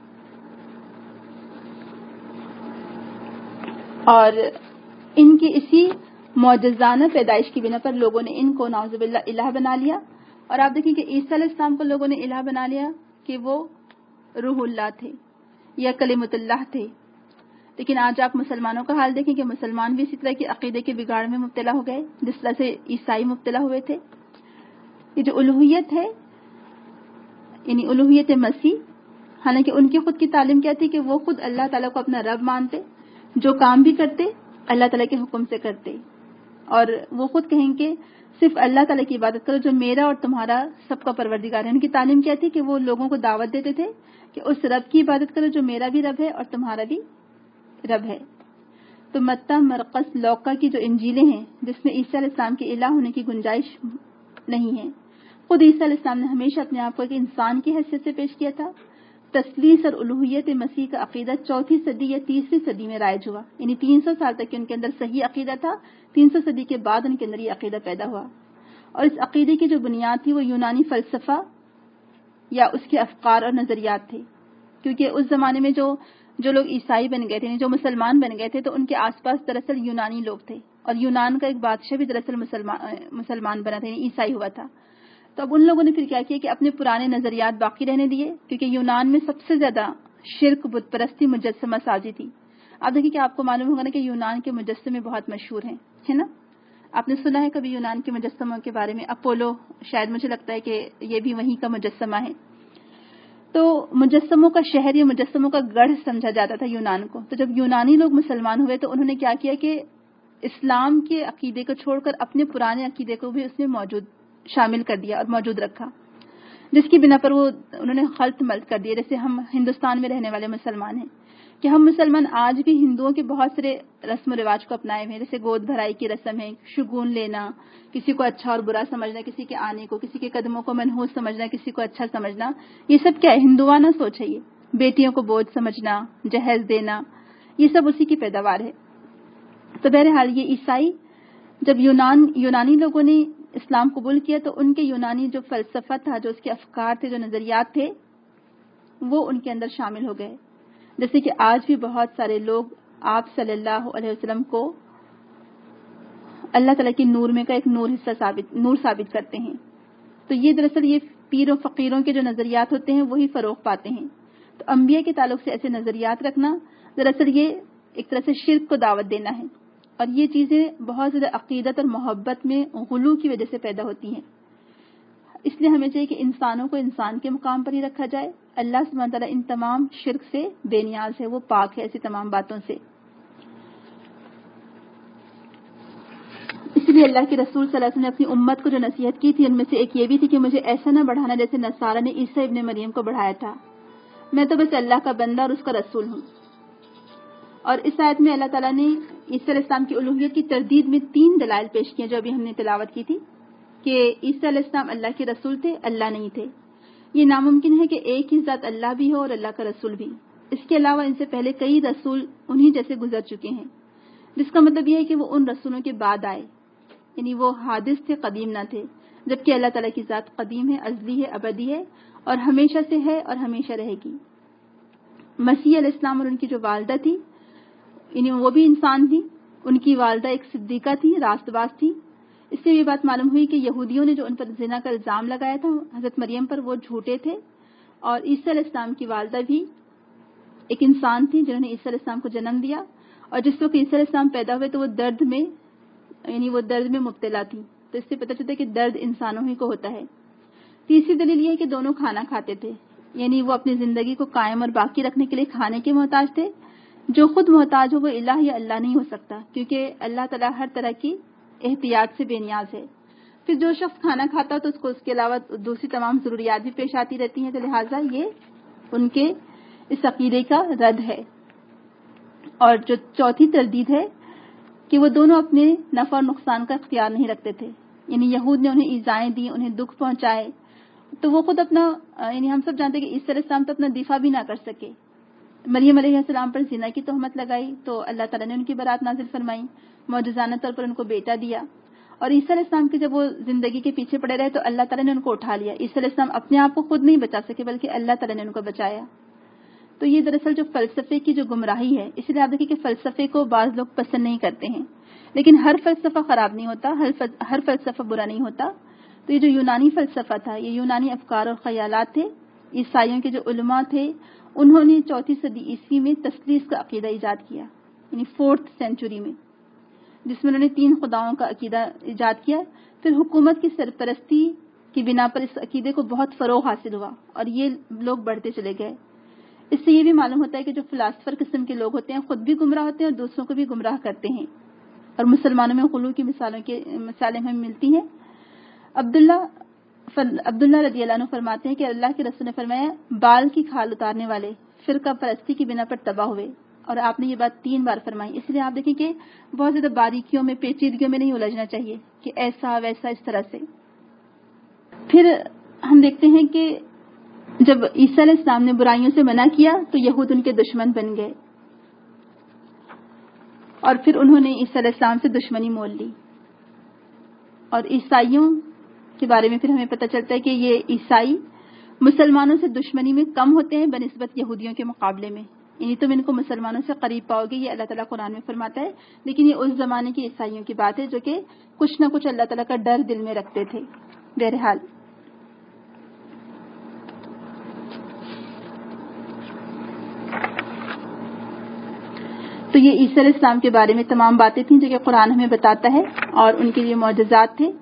B: اور ان کی اسی معجزانہ پیدائش کی بنا پر لوگوں نے ان کو نعوذ باللہ الہ بنا لیا. اور آپ دیکھیں کہ عیسی علیہ السلام کو لوگوں نے الہ بنا لیا کہ وہ روح اللہ تھے یا کلمۃ اللہ تھے. لیکن آج آپ مسلمانوں کا حال دیکھیں کہ مسلمان بھی اسی طرح کے عقیدے کے بگاڑ میں مبتلا ہو گئے جس طرح سے عیسائی مبتلا ہوئے تھے. یہ جو الوہیت ہے یعنی الوہیت مسیح، حالانکہ ان کی خود کی تعلیم کیا تھی کہ وہ خود اللہ تعالیٰ کو اپنا رب مانتے، جو کام بھی کرتے اللہ تعالیٰ کے حکم سے کرتے، اور وہ خود کہیں کہ صرف اللہ تعالیٰ کی عبادت کرو جو میرا اور تمہارا سب کا پروردگار ہے. ان کی تعلیم کیا تھی کہ وہ لوگوں کو دعوت دیتے تھے کہ اس رب کی عبادت کرو جو میرا بھی رب ہے اور تمہارا بھی رب ہے. تو متی، مرقس، لوقا کی جو انجیلیں ہیں جس میں عیسی علیہ السلام کے الہ ہونے کی گنجائش نہیں ہے، خود عیسی علیہ السلام نے ہمیشہ اپنے آپ کو ایک انسان کی حیثیت سے پیش کیا تھا. تثلیث اور الوہیت مسیح کا عقیدہ 4 صدی یا 3 صدی میں رائج ہوا، یعنی 300 سال تک ان کے اندر صحیح عقیدہ تھا. 300 صدی کے بعد ان کے اندر یہ عقیدہ پیدا ہوا. اور اس عقیدے کی جو بنیاد تھی وہ یونانی فلسفہ یا اس کے افکار اور نظریات تھے. کیونکہ اس زمانے میں جو لوگ عیسائی بن گئے تھے، جو مسلمان بن گئے تھے، تو ان کے آس پاس دراصل یونانی لوگ تھے، اور یونان کا ایک بادشاہ بھی دراصل مسلمان بنا تھا، یعنی عیسائی ہوا تھا. تو اب ان لوگوں نے پھر کیا کیا کہ اپنے پرانے نظریات باقی رہنے دیے، کیونکہ یونان میں سب سے زیادہ شرک، بت پرستی، مجسمہ سازی تھی. آپ دیکھیں کہ آپ کو معلوم ہوگا نا کہ یونان کے مجسمے بہت مشہور ہیں، ہے نا؟ آپ نے سنا ہے کبھی یونان کے مجسموں کے بارے میں؟ اپولو، شاید مجھے لگتا ہے کہ یہ بھی وہیں کا مجسمہ ہے. تو مجسموں کا شہر یا مجسموں کا گڑھ سمجھا جاتا تھا یونان کو. تو جب یونانی لوگ مسلمان ہوئے تو انہوں نے کیا کیا کہ اسلام کے عقیدے کو چھوڑ کر اپنے پرانے عقیدے کو بھی اس میں شامل کر دیا اور موجود رکھا، جس کی بنا پر انہوں نے خلط ملط کر دیا. جیسے ہم ہندوستان میں رہنے والے مسلمان ہیں کہ ہم مسلمان آج بھی ہندوؤں کے بہت سارے رسم و رواج کو اپنائے ہوئے ہیں، جیسے گود بھرائی کی رسم ہے، شگون لینا، کسی کو اچھا اور برا سمجھنا، کسی کے آنے کو، کسی کے قدموں کو منحوس سمجھنا، کسی کو اچھا سمجھنا، یہ سب کیا ہے؟ ہندوانہ سوچ ہے. یہ بیٹیوں کو بوجھ سمجھنا، جہیز دینا، یہ سب اسی کی پیداوار ہے. تو بہرحال یہ عیسائی جب یونانی لوگوں نے اسلام قبول کیا تو ان کے یونانی جو فلسفہ تھا، جو اس کے افکار تھے، جو نظریات تھے، وہ ان کے اندر شامل ہو گئے. جیسے کہ آج بھی بہت سارے لوگ آپ صلی اللہ علیہ وسلم کو اللہ تعالیٰ کی نور میں کا ایک نور ثابت کرتے ہیں. تو یہ دراصل یہ پیر و فقیروں کے جو نظریات ہوتے ہیں وہی فروغ پاتے ہیں. تو انبیاء کے تعلق سے ایسے نظریات رکھنا دراصل یہ ایک طرح سے شرک کو دعوت دینا ہے، اور یہ چیزیں بہت زیادہ عقیدت اور محبت میں غلو کی وجہ سے پیدا ہوتی ہیں. اس لیے ہمیں چاہیے کہ انسانوں کو انسان کے مقام پر ہی رکھا جائے. اللہ سبحانہ تعالیٰ ان تمام شرک سے بے نیاز ہے، وہ پاک ہے ایسی تمام باتوں سے. اس لیے اللہ کے رسول صلی اللہ علیہ وسلم نے اپنی امت کو جو نصیحت کی تھی ان میں سے ایک یہ بھی تھی کہ مجھے ایسا نہ بڑھانا جیسے نصارہ نے عیسیٰ ابن مریم کو بڑھایا تھا. میں تو بس اللہ کا بندہ اور اس کا رسول ہوں. اور اس آیت میں اللہ تعالیٰ نے عیسیٰ علیہ السلام کی الوہیت کی تردید میں 3 دلائل پیش کیے جو ابھی ہم نے تلاوت کی تھی کہ عیسیٰ علیہ السلام اللہ کے رسول تھے، اللہ نہیں تھے. یہ ناممکن ہے کہ ایک ہی ذات اللہ بھی ہو اور اللہ کا رسول بھی. اس کے علاوہ ان سے پہلے کئی رسول انہی جیسے گزر چکے ہیں، جس کا مطلب یہ ہے کہ وہ ان رسولوں کے بعد آئے، یعنی وہ حادث تھے، قدیم نہ تھے. جبکہ اللہ تعالیٰ کی ذات قدیم ہے، ازلی ہے، ابدی ہے اور ہمیشہ سے ہے اور ہمیشہ رہے گی. مسیح علیہ السلام اور ان کی جو والدہ تھی، یعنی وہ بھی انسان تھی. ان کی والدہ ایک صدیقہ تھی، راست باز تھی. اس سے یہ بات معلوم ہوئی کہ یہودیوں نے جو ان پر زنا کا الزام لگایا تھا حضرت مریم پر، وہ جھوٹے تھے. اور عیسیٰ علیہ السلام کی والدہ بھی ایک انسان تھی جنہوں نے عیسیٰ علیہ السلام کو جنم دیا. اور جس وقت عیسیٰ علیہ السلام پیدا ہوئے تو وہ درد میں مبتلا تھی. تو اس سے پتہ چلتا ہے کہ درد انسانوں ہی کو ہوتا ہے. تیسری دلیل یہ ہے کہ دونوں کھانا کھاتے تھے، یعنی وہ اپنی زندگی کو قائم اور باقی رکھنے کے لیے کھانے کے محتاج تھے. جو خود محتاج ہو وہ الہ یا اللہ نہیں ہو سکتا، کیونکہ اللہ تعالیٰ ہر طرح کی احتیاط سے بے نیاز ہے. پھر جو شخص کھانا کھاتا ہو تو اس کو اس کے علاوہ دوسری تمام ضروریات بھی پیش آتی رہتی ہیں، تو لہٰذا یہ ان کے اس عقیدے کا رد ہے. اور جو چوتھی تردید ہے کہ وہ دونوں اپنے نفع اور نقصان کا اختیار نہیں رکھتے تھے، یعنی یہود نے انہیں ایذائیں دی، انہیں دکھ پہنچائے، تو وہ خود اپنا، یعنی ہم سب جانتے ہیں کہ عیسیٰ علیہ السلام تو اپنا دفاع بھی نہ کر سکے. مریم علیہ السلام پر زنا کی تہمت لگائی تو اللہ تعالیٰ نے ان کی برات نازل فرمائی، معجزانہ طور پر ان کو بیٹا دیا. اور عیسیٰ علیہ السلام کے جب وہ زندگی کے پیچھے پڑے رہے تو اللہ تعالیٰ نے ان کو اٹھا لیا. عیسیٰ علیہ السلام اپنے آپ کو خود نہیں بچا سکے بلکہ اللہ تعالیٰ نے ان کو بچایا. تو یہ دراصل جو فلسفے کی جو گمراہی ہے، اس لیے آپ دیکھیں کہ فلسفے کو بعض لوگ پسند نہیں کرتے ہیں، لیکن ہر فلسفہ خراب نہیں ہوتا، ہر فلسفہ برا نہیں ہوتا. تو یہ جو یونانی فلسفہ تھا، یہ یونانی افکار اور خیالات تھے. عیسائیوں کے جو علماء تھے انہوں نے 4 صدی عیسوی میں تثلیث کا عقیدہ ایجاد کیا، یعنی 4th سینچری میں، جس میں انہوں نے 3 خداؤں کا عقیدہ ایجاد کیا. پھر حکومت کی سرپرستی کی بنا پر اس عقیدے کو بہت فروغ حاصل ہوا اور یہ لوگ بڑھتے چلے گئے. اس سے یہ بھی معلوم ہوتا ہے کہ جو فلاسفر قسم کے لوگ ہوتے ہیں خود بھی گمراہ ہوتے ہیں اور دوسروں کو بھی گمراہ کرتے ہیں. اور مسلمانوں میں غلو کی مثالیں ہمیں ملتی ہیں. عبداللہ رضی اللہ عنہ فرماتے ہیں کہ اللہ کے رسول نے فرمایا، بال کی کھال اتارنے والے فرقہ پرستی کی بنا پر تباہ ہوئے. اور آپ نے یہ بات 3 بار فرمائی. اس لیے آپ دیکھیں کہ بہت زیادہ باریکیوں میں، پیچیدگیوں میں نہیں الجھنا چاہیے کہ ایسا ویسا اس طرح سے. پھر ہم دیکھتے ہیں کہ جب عیسیٰ علیہ السلام نے برائیوں سے منع کیا تو یہود ان کے دشمن بن گئے اور پھر انہوں نے عیسیٰ علیہ السلام سے دشمنی مول لی. اور عیسائیوں کے بارے میں پھر ہمیں پتہ چلتا ہے کہ یہ عیسائی مسلمانوں سے دشمنی میں کم ہوتے ہیں بنسبت یہودیوں کے مقابلے میں. یعنی تم ان کو مسلمانوں سے قریب پاؤ گے، یہ اللہ تعالیٰ قرآن میں فرماتا ہے. لیکن یہ اس زمانے کی عیسائیوں کی بات ہے جو کہ کچھ نہ کچھ اللہ تعالیٰ کا ڈر دل میں رکھتے تھے. بہرحال تو یہ عیسیٰ علیہ السلام کے بارے میں تمام باتیں تھیں جو کہ قرآن ہمیں بتاتا ہے اور ان کے لیے معجزات تھے.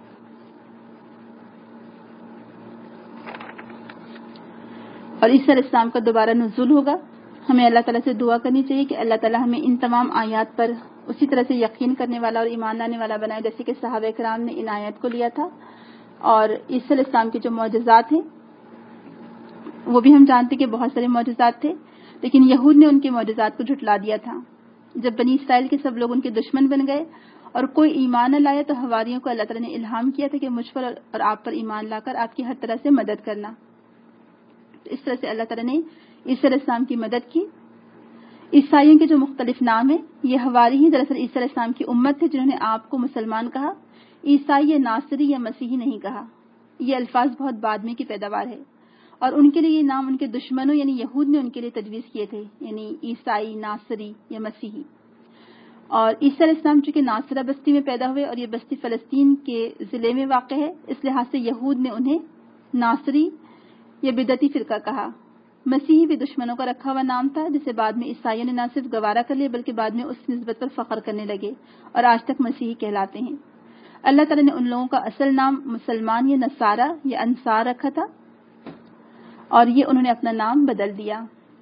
B: اور عیسیٰ علیہ السلام کا دوبارہ نزول ہوگا. ہمیں اللہ تعالیٰ سے دعا کرنی چاہیے کہ اللہ تعالیٰ ہمیں ان تمام آیات پر اسی طرح سے یقین کرنے والا اور ایمان لانے والا بنائے جیسے کہ صحابہ کرام نے ان آیات کو لیا تھا. اور عیسیٰ علیہ السلام کے جو معجزات ہیں وہ بھی ہم جانتے کہ بہت سارے معجزات تھے، لیکن یہود نے ان کے معجزات کو جھٹلا دیا تھا. جب بنی اسرائیل کے سب لوگ ان کے دشمن بن گئے اور کوئی ایمان نہ لایا تو حواریوں کو اللہ تعالیٰ نے الہام کیا تھا کہ مجھ پر اور آپ پر ایمان لا کر آپ کی ہر طرح سے مدد کرنا. اس طرح سے اللہ تعالیٰ نے عیسیٰ علیہ السلام کی مدد کی. عیسائیوں کے جو مختلف نام ہیں، یہ حواری ہی دراصل عیسیٰ علیہ السلام کی امت تھے جنہوں نے آپ کو مسلمان کہا. عیسائی یا ناصری یا مسیحی نہیں کہا. یہ الفاظ بہت بعد میں کی پیداوار ہے اور ان کے لیے یہ نام ان کے دشمنوں یعنی یہود نے ان کے لیے تجویز کیے تھے، یعنی عیسائی، ناصری یا مسیحی. اور عیسیٰ علیہ السلام چونکہ ناصرہ بستی میں پیدا ہوئے اور یہ بستی فلسطین کے ضلع میں واقع ہے، اس لحاظ سے یہود نے انہیں ناصری یا بدعتی فرقہ کہا. مسیحی بھی دشمنوں کا رکھا ہوا نام تھا جسے بعد میں عیسائیوں نے نہ صرف گوارا کر لیا بلکہ بعد میں اس نسبت پر فخر کرنے لگے اور آج تک مسیحی کہلاتے ہیں. اللہ تعالیٰ نے ان لوگوں کا اصل نام مسلمان یا نصارہ یا انصار رکھا تھا اور یہ انہوں نے اپنا نام بدل دیا،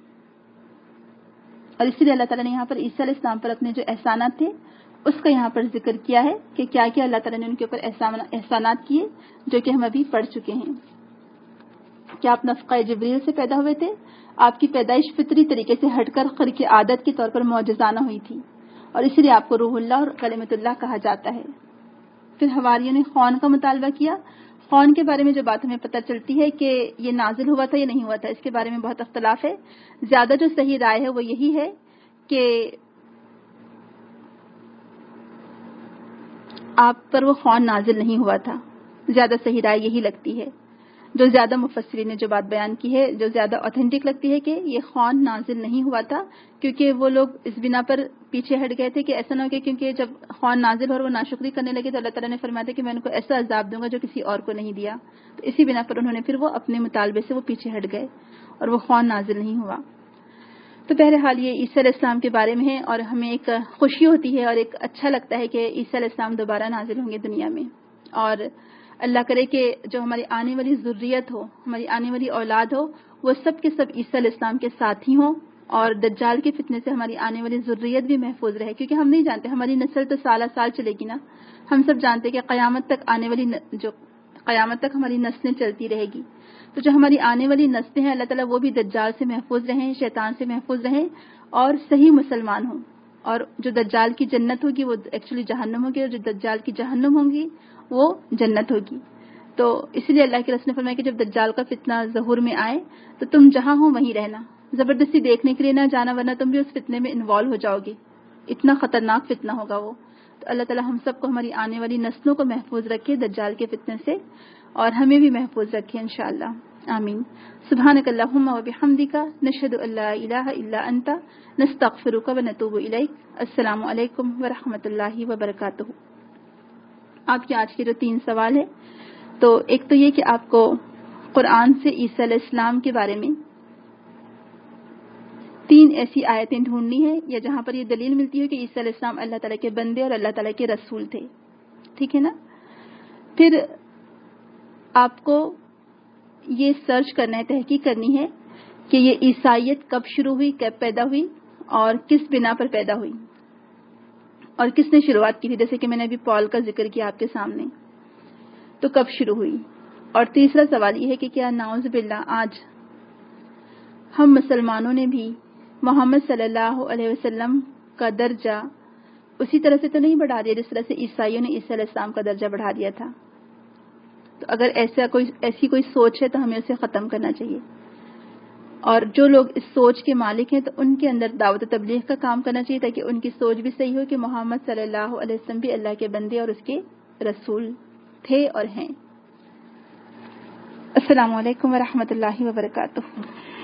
B: اور اسی لیے اللہ تعالیٰ نے یہاں پر عیسیٰ علیہ السلام پر اپنے جو احسانات تھے اس کا یہاں پر ذکر کیا ہے کہ کیا کیا اللہ تعالیٰ نے ان کے اوپر احسانات کیے جو کہ ہم ابھی پڑھ چکے ہیں. کہ آپ نفقہ جبریل سے پیدا ہوئے تھے، آپ کی پیدائش فطری طریقے سے ہٹ کر خرق عادت کے طور پر معجزانہ ہوئی تھی اور اسی لیے آپ کو روح اللہ اور کلمۃ اللہ کہا جاتا ہے. پھر حواریوں نے خون کا مطالبہ کیا. خون کے بارے میں جو بات ہمیں پتہ چلتی ہے کہ یہ نازل ہوا تھا یا نہیں ہوا تھا، اس کے بارے میں بہت اختلاف ہے. زیادہ جو صحیح رائے ہے وہ یہی ہے کہ آپ پر وہ خون نازل نہیں ہوا تھا. زیادہ صحیح رائے یہی لگتی ہے. جو زیادہ مفسرین نے جو بات بیان کی ہے، جو زیادہ اوتھینٹک لگتی ہے کہ یہ خون نازل نہیں ہوا تھا، کیونکہ وہ لوگ اس بنا پر پیچھے ہٹ گئے تھے کہ ایسا نہ ہو کہ کیونکہ جب خون نازل ہو اور وہ ناشکری کرنے لگے تو اللہ تعالیٰ نے فرمایا تھا کہ میں ان کو ایسا عذاب دوں گا جو کسی اور کو نہیں دیا. تو اسی بنا پر انہوں نے پھر وہ اپنے مطالبے سے وہ پیچھے ہٹ گئے اور وہ خون نازل نہیں ہوا. تو بہرحال یہ عیسیٰ علیہ السلام کے بارے میں ہے اور ہمیں ایک خوشی ہوتی ہے اور ایک اچھا لگتا ہے کہ عیسیٰ علیہ السلام دوبارہ نازل ہوں گے دنیا میں، اور اللہ کرے کہ جو ہماری آنے والی ذریت ہو، ہماری آنے والی اولاد ہو، وہ سب کے سب عیسیٰ علیہ السلام کے ساتھی ہوں اور دجال کے فتنے سے ہماری آنے والی ذریت بھی محفوظ رہے. کیونکہ ہم نہیں جانتے، ہماری نسل تو سالہ سال چلے گی نا. ہم سب جانتے کہ قیامت تک آنے والی قیامت تک ہماری نسلیں چلتی رہے گی. تو جو ہماری آنے والی نسلیں ہیں اللہ تعالیٰ وہ بھی دجال سے محفوظ رہیں، شیطان سے محفوظ رہیں اور صحیح مسلمان ہوں. اور جو دجال کی جنت ہوگی وہ ایکچولی جہنم ہوگی، اور جو دجال کی جہنم ہوں گی وہ جنت ہوگی. تو اس لیے اللہ کے رسول نے فرمایا کہ جب دجال کا فتنہ ظہور میں آئے تو تم جہاں ہو وہیں رہنا، زبردستی دیکھنے کے لیے نہ جانا ورنہ تم بھی اس فتنے میں انوالو ہو جاؤ گے. اتنا خطرناک فتنہ ہوگا وہ. تو اللہ تعالیٰ ہم سب کو، ہماری آنے والی نسلوں کو محفوظ رکھے دجال کے فتنے سے اور ہمیں بھی محفوظ رکھے انشاءاللہ. آمین. سبحانک اللہم و بحمدک، نشہد ان لا الہ الا انت، نستغفرک و نتوب الیک. السلام علیکم ورحمۃ اللہ وبرکاتہ. آپ کے آج کے جو 3 سوال ہیں، تو ایک تو یہ کہ آپ کو قرآن سے عیسیٰ علیہ السلام کے بارے میں 3 ایسی آیتیں ڈھونڈنی ہے یا جہاں پر یہ دلیل ملتی ہے کہ عیسیٰ علیہ السلام اللہ تعالیٰ کے بندے اور اللہ تعالیٰ کے رسول تھے. ٹھیک ہے نا؟ پھر آپ کو یہ سرچ کرنا ہے، تحقیق کرنی ہے کہ یہ عیسائیت کب شروع ہوئی، کب پیدا ہوئی اور کس بنا پر پیدا ہوئی اور کس نے شروعات کی تھی. جیسے کہ میں نے ابھی پال کا ذکر کیا آپ کے سامنے، تو کب شروع ہوئی. اور تیسرا سوال یہ ہے کہ کیا نعوذ باللہ آج ہم مسلمانوں نے بھی محمد صلی اللہ علیہ وسلم کا درجہ اسی طرح سے تو نہیں بڑھا دیا جس طرح سے عیسائیوں نے عیسیٰ علیہ السلام کا درجہ بڑھا دیا تھا. تو اگر ایسی کوئی سوچ ہے تو ہمیں اسے ختم کرنا چاہیے، اور جو لوگ اس سوچ کے مالک ہیں تو ان کے اندر دعوت و تبلیغ کا کام کرنا چاہیے تاکہ ان کی سوچ بھی صحیح ہو کہ محمد صلی اللہ علیہ وسلم بھی اللہ کے بندے اور اس کے رسول تھے اور ہیں. السلام علیکم ورحمۃ اللہ وبرکاتہ.